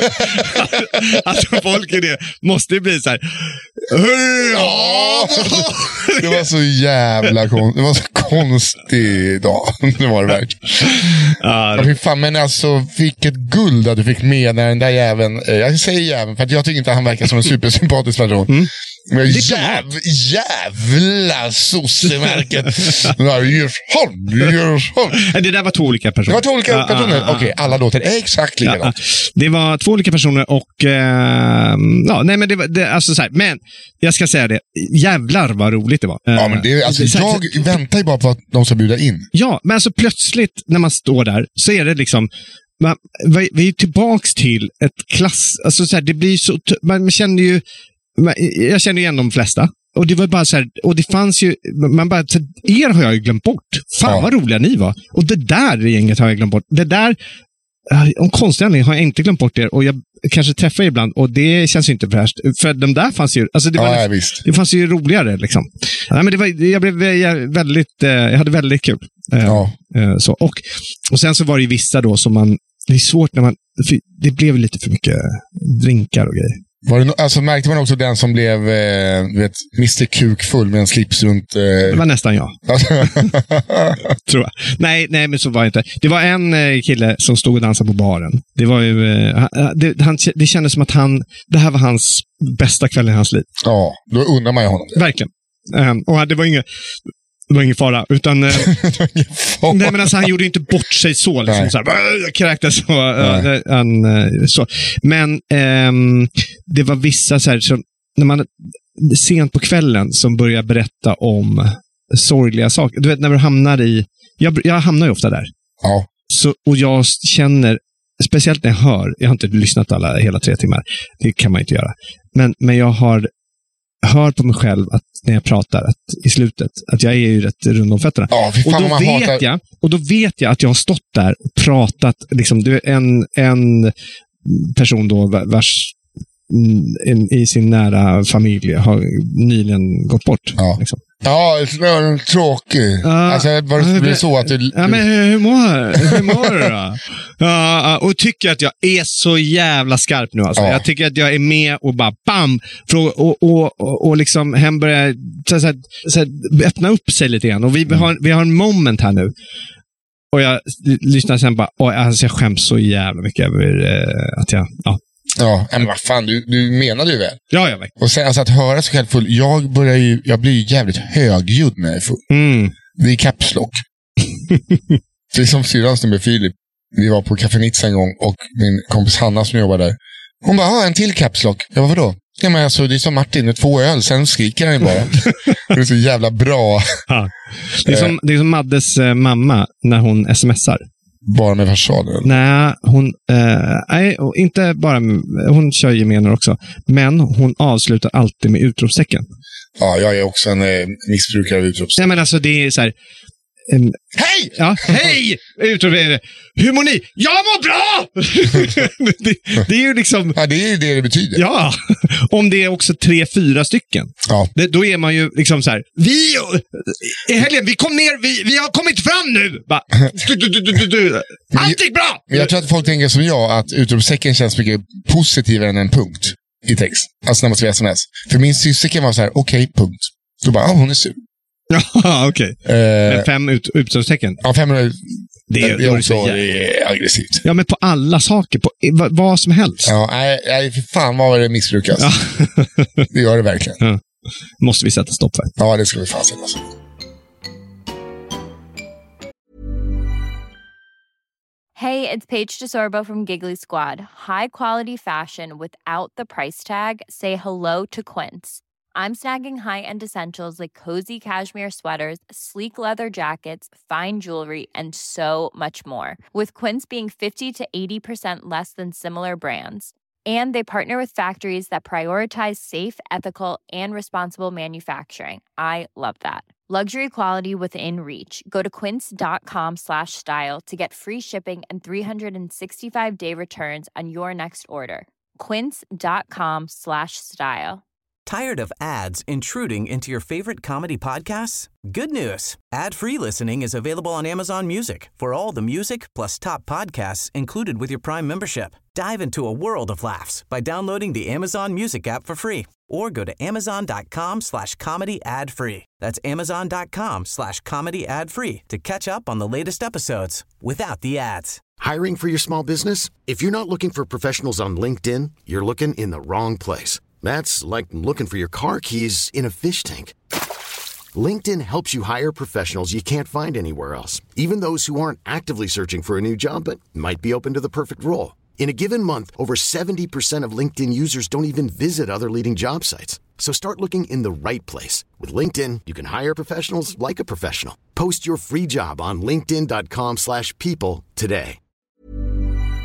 att folk i det måste ju bli så här. Ja! Det var så jävla kon- det var så konstig dag. Det var det verkligen. Ja, det... fan, men alltså vilket guld att du fick med när den där jäveln, jag säger jäveln för att jag tycker inte att han verkar som en supersympatisk person. Mm. Men jäv, jävla sossemärket. Djursholm, Djursholm. Det där var två olika personer. Det var två olika ja, personer. Okej, okay, alla låter exakt likadant. Ja, det var två olika personer och eh, ja, nej men det var det, alltså så här, men jag ska säga det, jävlar vad roligt det var. Ja, men det alltså, det, jag så, väntar ju bara på att de ska bjuda in. Ja, men alltså plötsligt när man står där så är det liksom man, vi är tillbaks till ett klass, alltså så här, det blir så, man känner ju, man, jag känner igen de flesta. Och det var bara så här, och det fanns ju, man bara, så, er har jag ju glömt bort. Fan ja. Vad roliga ni var. Och det där gänget har jag glömt bort. Det där, om konstig anledning har jag inte glömt bort er. Och jag kanske träffar er ibland. Och det känns ju inte fräscht. För de där fanns ju, alltså det, var, ja, visst. Det fanns ju roligare liksom. Nej, men det var, jag blev väldigt, jag hade väldigt kul. Ja. Så. Och, och sen så var det ju vissa då som man, det är svårt när man, det blev lite för mycket drinkar och grejer. Var det no- alltså märkte man också den som blev eh, vet, mister Kukfull med en slips runt... Eh... Det var nästan jag. Tror jag. Nej, nej, men så var det inte. Det var en eh, kille som stod och dansade på baren. Det var ju... Eh, det, han, det kändes som att han... Det här var hans bästa kväll i hans liv. Ja, då undrar man ju honom det. Verkligen. Um, och det var inget... Det var ingen fara, utan... Eh, fara. Nej, men alltså, han gjorde inte bort sig så. Liksom, så här, kräktes så, uh, han, uh, så. Men um, det var vissa så här, så, när man sent på kvällen som börjar berätta om sorgliga saker. Du vet, när du hamnar i... Jag, jag hamnar ju ofta där. Ja. Så, och jag känner, speciellt när jag hör, jag har inte lyssnat alla hela tre timmar. Det kan man inte göra. Men, men jag har... hör på mig själv att när jag pratar att i slutet att jag är ju rätt rund om fötterna. Ja, och då vet hatar... jag och då vet jag att jag har stått där och pratat liksom, du en en person då vars in, i sin nära familj har nyligen gått bort. Ja. Liksom. Ja, det är tråkigt. Uh, alltså, var det uh, så att du... Ja, men hur mår, hur mår du då? Uh, och tycker att jag är så jävla skarp nu. Alltså. Uh. Jag tycker att jag är med och bara bam! Och, och, och, och, och liksom hem börjar så, så, så, öppna upp sig lite grann. Och vi, mm. har, vi har en moment här nu. Och jag lyssnar sen bara, och alltså, jag skäms så jävla mycket över uh, att jag... Ja. Ja, men vad fan, du, du menade ju väl. Ja, jag vet. Och sen alltså, att höra sig själv full, jag börjar ju, jag blir ju jävligt högljudd när jag är full. Mm. Det är caps lock. Det är som syrrans med Filip. Vi var på Café Nitsa en gång och min kompis Hanna som jobbar där. Hon bara, en till caps lock. Jag bara, vadå? Ja, men alltså, det är som Martin med två öl, sen skriker han ju bara. Det är så jävla bra. Ja. Det, är som, det är som Maddes eh, mamma när hon smsar. Bara med versaler? Nej, hon eh, nej, inte bara med, hon kör ju med också. Men hon avslutar alltid med utropstecken. Ja, jag är också en eh, missbrukare av utropstecken. Nej, men alltså det är så här... Um, hej! Ja, hej! Utrop, hur mår ni? Jag mår bra! det, det är ju liksom... Ja, det är ju det det betyder. Ja, om det är också tre, fyra stycken. Ja. Det, då är man ju liksom så här, vi i helgen, vi kom ner, vi, vi har kommit fram nu! Bara, du, du, du, du, du. Allt gick bra! Men jag tror att folk tänker som jag, att utropstecken känns mycket positivare än en punkt i text. Alltså när man skriver sms. För min syster kan vara så här, okej, okay, punkt. Då bara, ah, hon är sur. Ja, okej. Okay. Eh, fem ut, utropstecken. Ja, fem är, det är, det är också det är aggressivt. Ja, men på alla saker, på vad, vad som helst. Ja, nej, nej för fan vad det missbrukas. Ja. Det gör det verkligen. Ja. Måste vi sätta stopp för. Ja, det ska vi fan sätta oss. Hey, it's Paige DeSorbo from Giggly Squad. High quality fashion without the price tag. Say hello to Quince. I'm snagging high-end essentials like cozy cashmere sweaters, sleek leather jackets, fine jewelry, and so much more. With Quince being fifty to eighty percent less than similar brands. And they partner with factories that prioritize safe, ethical, and responsible manufacturing. I love that. Luxury quality within reach. Go to quince.com slash style to get free shipping and three sixty-five day returns on your next order. Quince.com slash style. Tired of ads intruding into your favorite comedy podcasts? Good news. Ad-free listening is available on Amazon Music for all the music plus top podcasts included with your Prime membership. Dive into a world of laughs by downloading the Amazon Music app for free or go to amazon.com slash comedy ad free. That's amazon.com slash comedy ad free to catch up on the latest episodes without the ads. Hiring for your small business? If you're not looking for professionals on LinkedIn, you're looking in the wrong place. That's like looking for your car keys in a fish tank. LinkedIn helps you hire professionals you can't find anywhere else, even those who aren't actively searching for a new job but might be open to the perfect role. In a given month, over seventy percent of LinkedIn users don't even visit other leading job sites. So start looking in the right place. With LinkedIn, you can hire professionals like a professional. Post your free job on linkedin.com slash people today.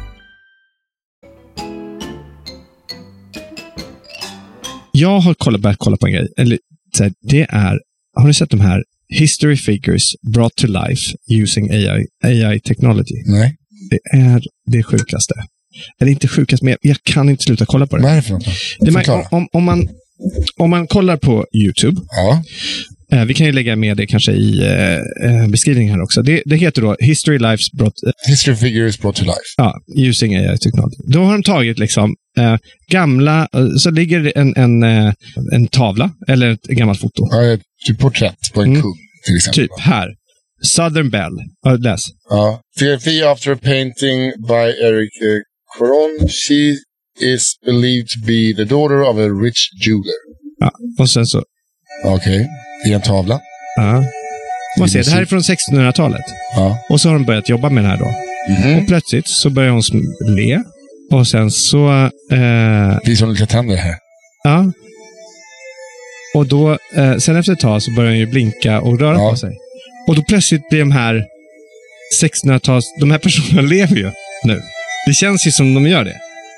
jag har kollat, börjat kolla på en grej. Eller, så här, det är, har ni sett de här history figures brought to life using A I, A I technology? Nej. Det är det sjukaste. Eller inte sjukast, men jag kan inte sluta kolla på det. Vad är det för något? Det man, om, om, man, om man kollar på YouTube, ja. eh, vi kan ju lägga med det kanske i eh, beskrivningen här också. Det, det heter då History Lives brought, eh, History figures brought to life. Ja, using A I technology. Då har de tagit liksom eh, gamla, eh, så ligger det en, en, eh, en tavla eller ett gammalt foto. Ja, typ porträtt på en mm. kung till exempel. Typ här. Southern Belle. Ja, läs. Ja. Photography after a painting by Eric uh, Coron. She is believed to be the daughter of a rich jeweler. Ja, och sen så... Okej, okay. Det är en tavla. Ja. Man ser, det här är från sextonhundratalet. Ja. Och så har de börjat jobba med det här då. Mm-hmm. Och plötsligt så börjar hon le. Och sen så... Eh... Visar hon lite tänder här. Ja. Och då, eh, sen efter ett tag så börjar hon ju blinka och röra ja. på sig. Och då plötsligt blir de här sextonhundratals... De här personerna lever ju nu. Det känns ju som de gör det.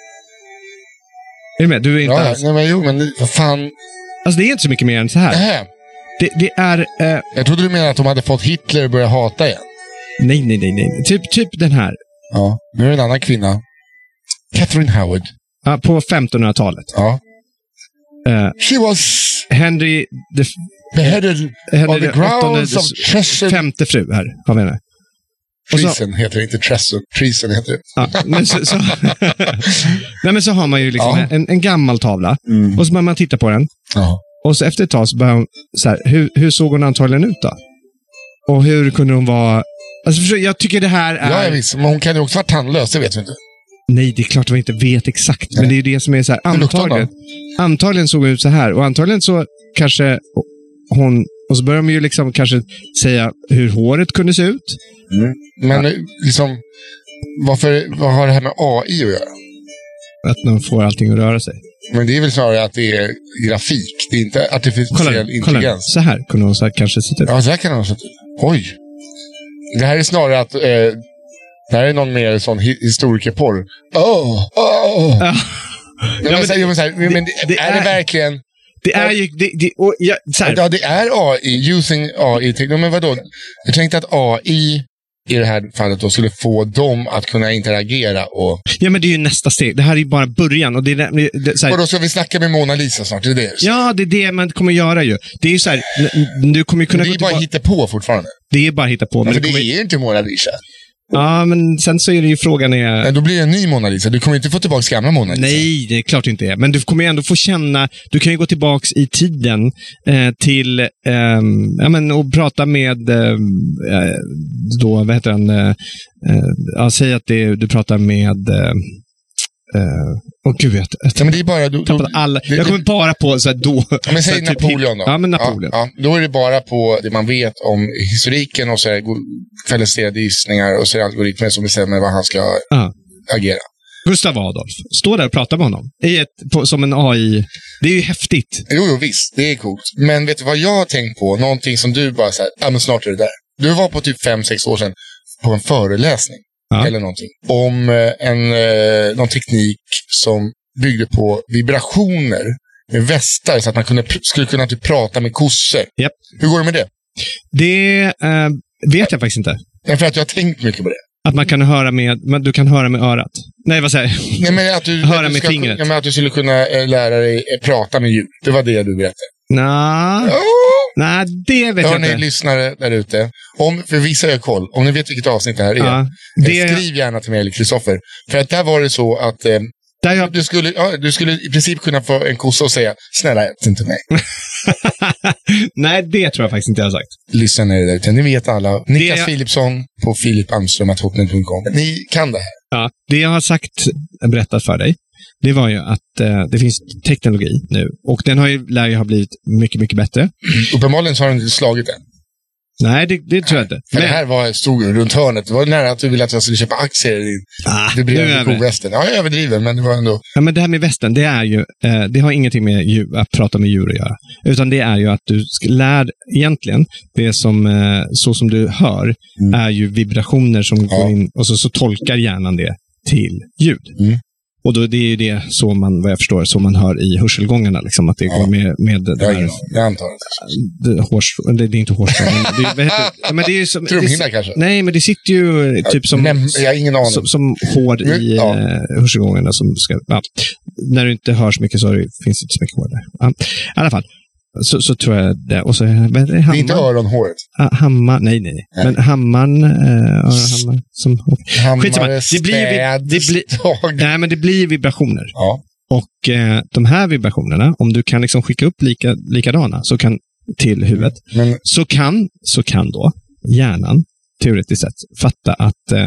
Är du med? Du är inte ja, alls... nej, men jo, men vad fan... Alltså det är inte så mycket mer än så här. Nähä. Det, det är... Eh... Jag trodde du menade att de hade fått Hitler att börja hata igen. Nej, nej, nej, nej. Typ, typ den här. Ja, nu är det en annan kvinna. Catherine Howard. Ja, på femtonhundratalet. Ja. Uh, She was... Henry... The, beheaded Henry on the grounds of treason. Femte fru här, har vi henne. Treason heter det, inte treason. Treason heter det. Ja, men så, så, nej, men så har man ju liksom ja. en, en gammal tavla. Mm. Och så börjar man titta på den. Ja. Och så efter ett tag så börjar hon så här, hur, hur såg hon antagligen ut då? Och hur kunde hon vara... Alltså jag tycker det här är... Ja, visst. Men hon kan ju också vara tandlös, det vet vi inte. Nej, det är klart att vi inte vet exakt. Nej. Men det är ju det som är så här, antagligen, det antagligen såg hon ut så här. Och antagligen så kanske hon... Och så börjar de ju liksom kanske säga hur håret kunde se ut. Mm. Men ja. liksom, varför, vad har det här med A I att göra? Att man får allting att röra sig. Men det är väl snarare att det är grafik. Det är inte artificiell kolla, intelligens. Kolla. Så här kunde hon så här kanske se ut. Ja, så här kan hon se ut. Oj. Det här är snarare att... Eh, det här är någon mer sån hi- historikerporr. Oh, oh. Ja. Men, ja, men, så, men, så här, det, men det, det är, är det verkligen... Det är ju... Det, det, och, ja, så här. Ja, det är A I. Using A I. Men vadå? Jag tänkte att A I i det här fallet då skulle få dem att kunna interagera och... Ja, men det är ju nästa steg. Det här är ju bara början. Och, det är, det, så här... och då ska vi snacka med Mona Lisa snart, det är det. Ja, det är det man kommer göra ju. Det är ju så här... Du kommer kunna det är gå bara tillbaka... hitta på fortfarande. Det är bara hitta på. Men men det, kommer... det är ju inte Mona Lisa. Ja, men sen så är det ju frågan är... Nej, då blir det en ny Mona Lisa. Du kommer inte få tillbaka gamla Mona Lisa. Nej, det är klart inte är. Men du kommer ju ändå få känna... Du kan ju gå tillbaka i tiden eh, till... Eh, ja, men och prata med... Eh, då, vad heter han? Eh, ja, säg att det, du pratar med... Eh, Åh oh, gud, vet jag. Ja, men det är bara, då, då, alla. Det, jag kommer det, bara på så här, då. Ja, men säg så här, Napoleon typ, då. Ja, men Napoleon. Ja, ja, då är det bara på det man vet om historiken och så är det kvalificerade gissningar och så är det algoritmer som bestämmer vad han ska uh. agera. Gustav Adolf. Stå där och prata med honom. I ett, på, som en A I. Det är ju häftigt. Jo, jo, visst. Det är coolt. Men vet du vad jag har tänkt på? Någonting som du bara säger, ja men snart är det där. Du var på typ fem sex år sedan på en föreläsning. Ja. Eller någonting. Om en, eh, någon teknik som byggde på vibrationer med västar så att man kunde, skulle kunna typ prata med kossor. Yep. Hur går det med det? Det eh, vet jag faktiskt inte. Nej, för att jag har tänkt mycket på det. Att man kan höra med, men du kan höra med örat. Nej, vad säger jag? Nej, men att du, höra att du med ska, fingret. Ja, men att du skulle kunna äh, lära dig äh, prata med djur. Det var det du berättade. Nah. Oh. Nej, det vet jag inte. Hör ni lyssnare där ute. Om, för vissa har koll. Om ni vet vilket avsnitt det här är. Ja, det... Skriv gärna till mig eller Kristoffer. För att där var det så att eh, där jag... du, skulle, ja, du skulle i princip kunna få en kossa och säga snälla, ät inte mig. Nej, det tror jag faktiskt inte jag har sagt. Lyssna ner där ute. Ni vet alla. Niklas jag... Philipsson på filip almström at hotmail punkt com. Ni kan det här. Ja, det jag har sagt, berättat för dig, det var ju att eh, det finns teknologi nu. Och den har ju, lär ju ha blivit mycket, mycket bättre. Mm. Uppenbarligen så har den inte slagit än. Nej, det, det tror jag inte. För men... det här var, stod runt hörnet. Det var nära att du ville att jag skulle köpa aktier i ah, det blir kovästen. Ja, jag överdriver, men det var ändå... Ja, men det här med västen, det är ju, eh, det har ingenting med djur, att prata med djur att göra. Utan det är ju att du lär, egentligen, det som, eh, så som du hör, mm. är ju vibrationer som ja. går in, och så, så tolkar hjärnan det till ljud. Mm. Och då det är ju det så man, vad jag förstår, så man hör i hörselgångarna liksom, att det ja. går med, med det här, jag antar det. Det, hårs, det, det är inte hårstrå, men det, det, men det är ju som... Trumhinna kanske? Nej, men det sitter ju typ som... Nej, jag har ingen aning. Som, som hår i ja. eh, hörselgångarna som ska... Ja. När du inte hör så mycket så det, finns det inte så mycket hår där. Ja. I alla fall. Så, så tror jag det. Och så, det, det är inte öronhåret. Ah, hammar, nej, nej, nej. Men hammaren... Eh, hammar, som, hammare, det blir, det blir, nej, men det blir vibrationer. Ja. Och eh, de här vibrationerna, om du kan liksom skicka upp lika, likadana så kan, till huvudet, men, så, kan, så kan då hjärnan teoretiskt sett fatta att eh,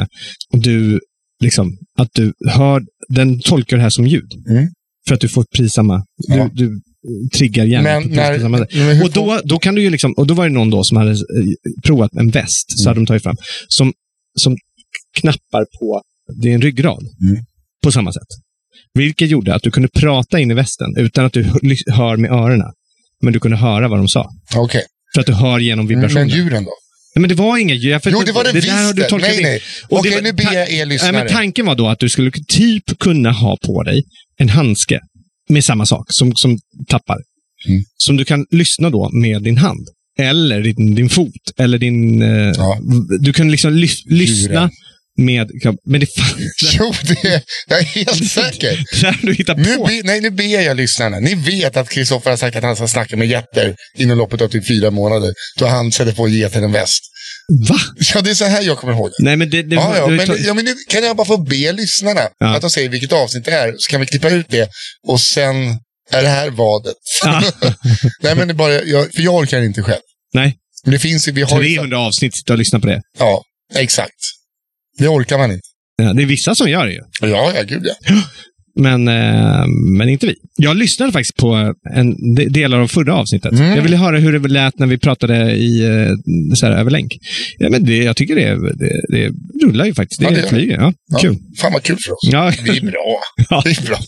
du liksom, att du hör, den tolkar det här som ljud. Mm. För att du får precis samma, ja. du, du triggar hjärnan på när, samma sätt. Och då, då kan du ju liksom, och då var det någon då som hade provat en väst, mm. så hade de tagit fram, som, som knappar på din ryggrad mm. på samma sätt. Vilket gjorde att du kunde prata in i västen utan att du hör med öronen. Men du kunde höra vad de sa. Okej. Okay. För att du hör genom vibrationen. Men djuren då? Nej, men det var inga djur. Jo, det var det, det visst. Där har du tolkat nej, nej. Och Okej, det, nu ber jag er lyssnare. Nej, men tanken var då att du skulle typ kunna ha på dig en handske med samma sak som, som tappar. Mm. Som du kan lyssna då med din hand. Eller din, din fot. Eller din... Eh, ja. Du kan liksom lys, lyssna med... Men det fan... Jo, det är, jag är helt säker. du hittar på. Nu be, nej, nu ber jag lyssnarna. Ni vet att Kristoffer har sagt att han ska snacka med getter inom loppet av typ fyra månader. Då han sätter på getter en väst. Va? Ja, det är så här jag kommer ihåg det. Nej, men det... det ja, ja, det, men, ja, men nu kan jag bara få be lyssnarna ja. att de säger vilket avsnitt det är. Så kan vi klippa ut det. Och sen är det här vadet. Ja. Nej, men det är bara... Jag, för jag orkar inte själv. Nej. Men det finns, vi har trehundra avsnitt sitter och lyssnar på det. Ja, exakt. Det orkar man inte. Ja, det är vissa som gör det ju. Ja, ja, gud ja. Men, eh, men inte vi. Jag lyssnade faktiskt på en de, delar av förra avsnittet. Mm. Jag ville höra hur det lät när vi pratade i eh, så här, överlänk. Ja, men det, jag tycker det, det, det rullar ju faktiskt. Det ja, är det flyger. Ja, ja. Kul. Fan vad kul för oss. Ja. Det är bra. Ja. Det är bra.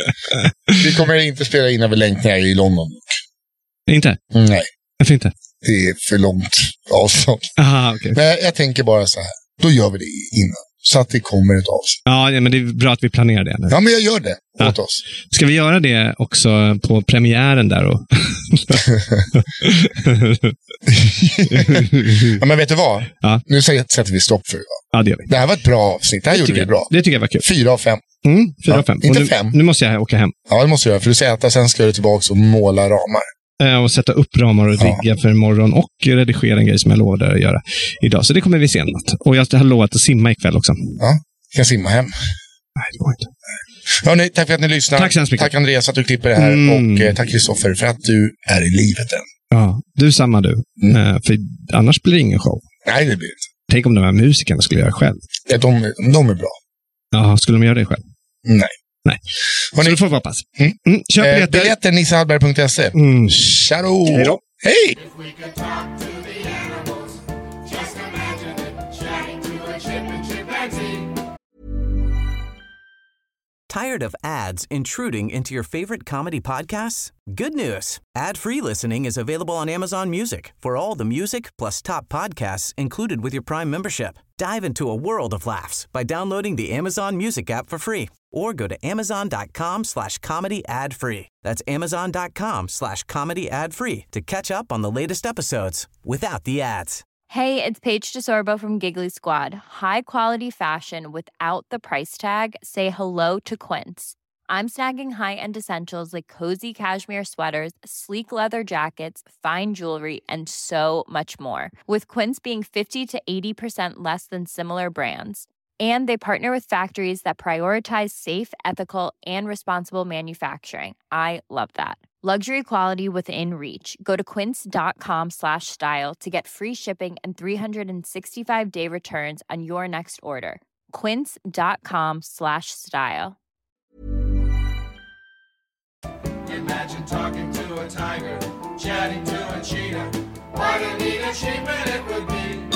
Vi kommer inte spela in överlänk när jag är i London. Inte? Nej. Varför inte? Det är för långt avstånd. Aha, okay. Men jag, jag tänker bara så här. Då gör vi det innan. Så att det kommer ett avsnitt. Ja, men det är bra att vi planerar det nu. Ja, men jag gör det ja. åt oss. Ska vi göra det också på premiären där? Och... ja, men vet du vad? Ja. Nu sätter vi stopp för det. Ja, det gör vi. Det här var ett bra avsnitt. Det här det gjorde vi bra. Det tycker jag var kul. Fyra av fem. Mm, fyra ja, av fem. Inte nu, fem. Nu måste jag åka hem. Ja, det måste jag göra. För du säger att sen ska du tillbaka och måla ramar. Och sätta upp ramar och rigga ja. för imorgon och redigera en grej som jag lovade att göra idag. Så det kommer vi senare. Och jag har lovat att simma ikväll också. Ja, jag kan simma hem. Nej, det går inte. Hörrni, tack för att ni lyssnar. Tack så mycket. Tack Andreas att du klipper det här. Mm. Och eh, tack Kristoffer för att du är i livet än. Ja, du samma du. Mm. Uh, för annars blir det ingen show. Nej, det blir inte. Tänk om de här musikerna skulle göra själv. Ja, de, de är bra. Ja, skulle de göra det själv? Nej. Nej. Hörrni, så du får hoppas. Mm. Mm. Köp eh, biljetter. Biljetter nissehallberg punkt se. Mm. Tjado! Hej då! Hej! Tired of ads intruding into your favorite comedy podcasts? Good news. Ad-free listening is available on Amazon Music for all the music plus top podcasts included with your Prime membership. Dive into a world of laughs by downloading the Amazon Music app for free or go to amazon.com slash comedy ad free. That's amazon.com slash comedy ad free to catch up on the latest episodes without the ads. Hey, it's Paige DeSorbo from Giggly Squad. High quality fashion without the price tag. Say hello to Quince. I'm snagging high-end essentials like cozy cashmere sweaters, sleek leather jackets, fine jewelry, and so much more. With Quince being fifty to eighty percent less than similar brands. And they partner with factories that prioritize safe, ethical, and responsible manufacturing. I love that. Luxury quality within reach. Go to quince.com slash style to get free shipping and three sixty-five day returns on your next order. Quince.com slash style. Imagine talking to a tiger, chatting to a cheetah. What a neat achievement it would be.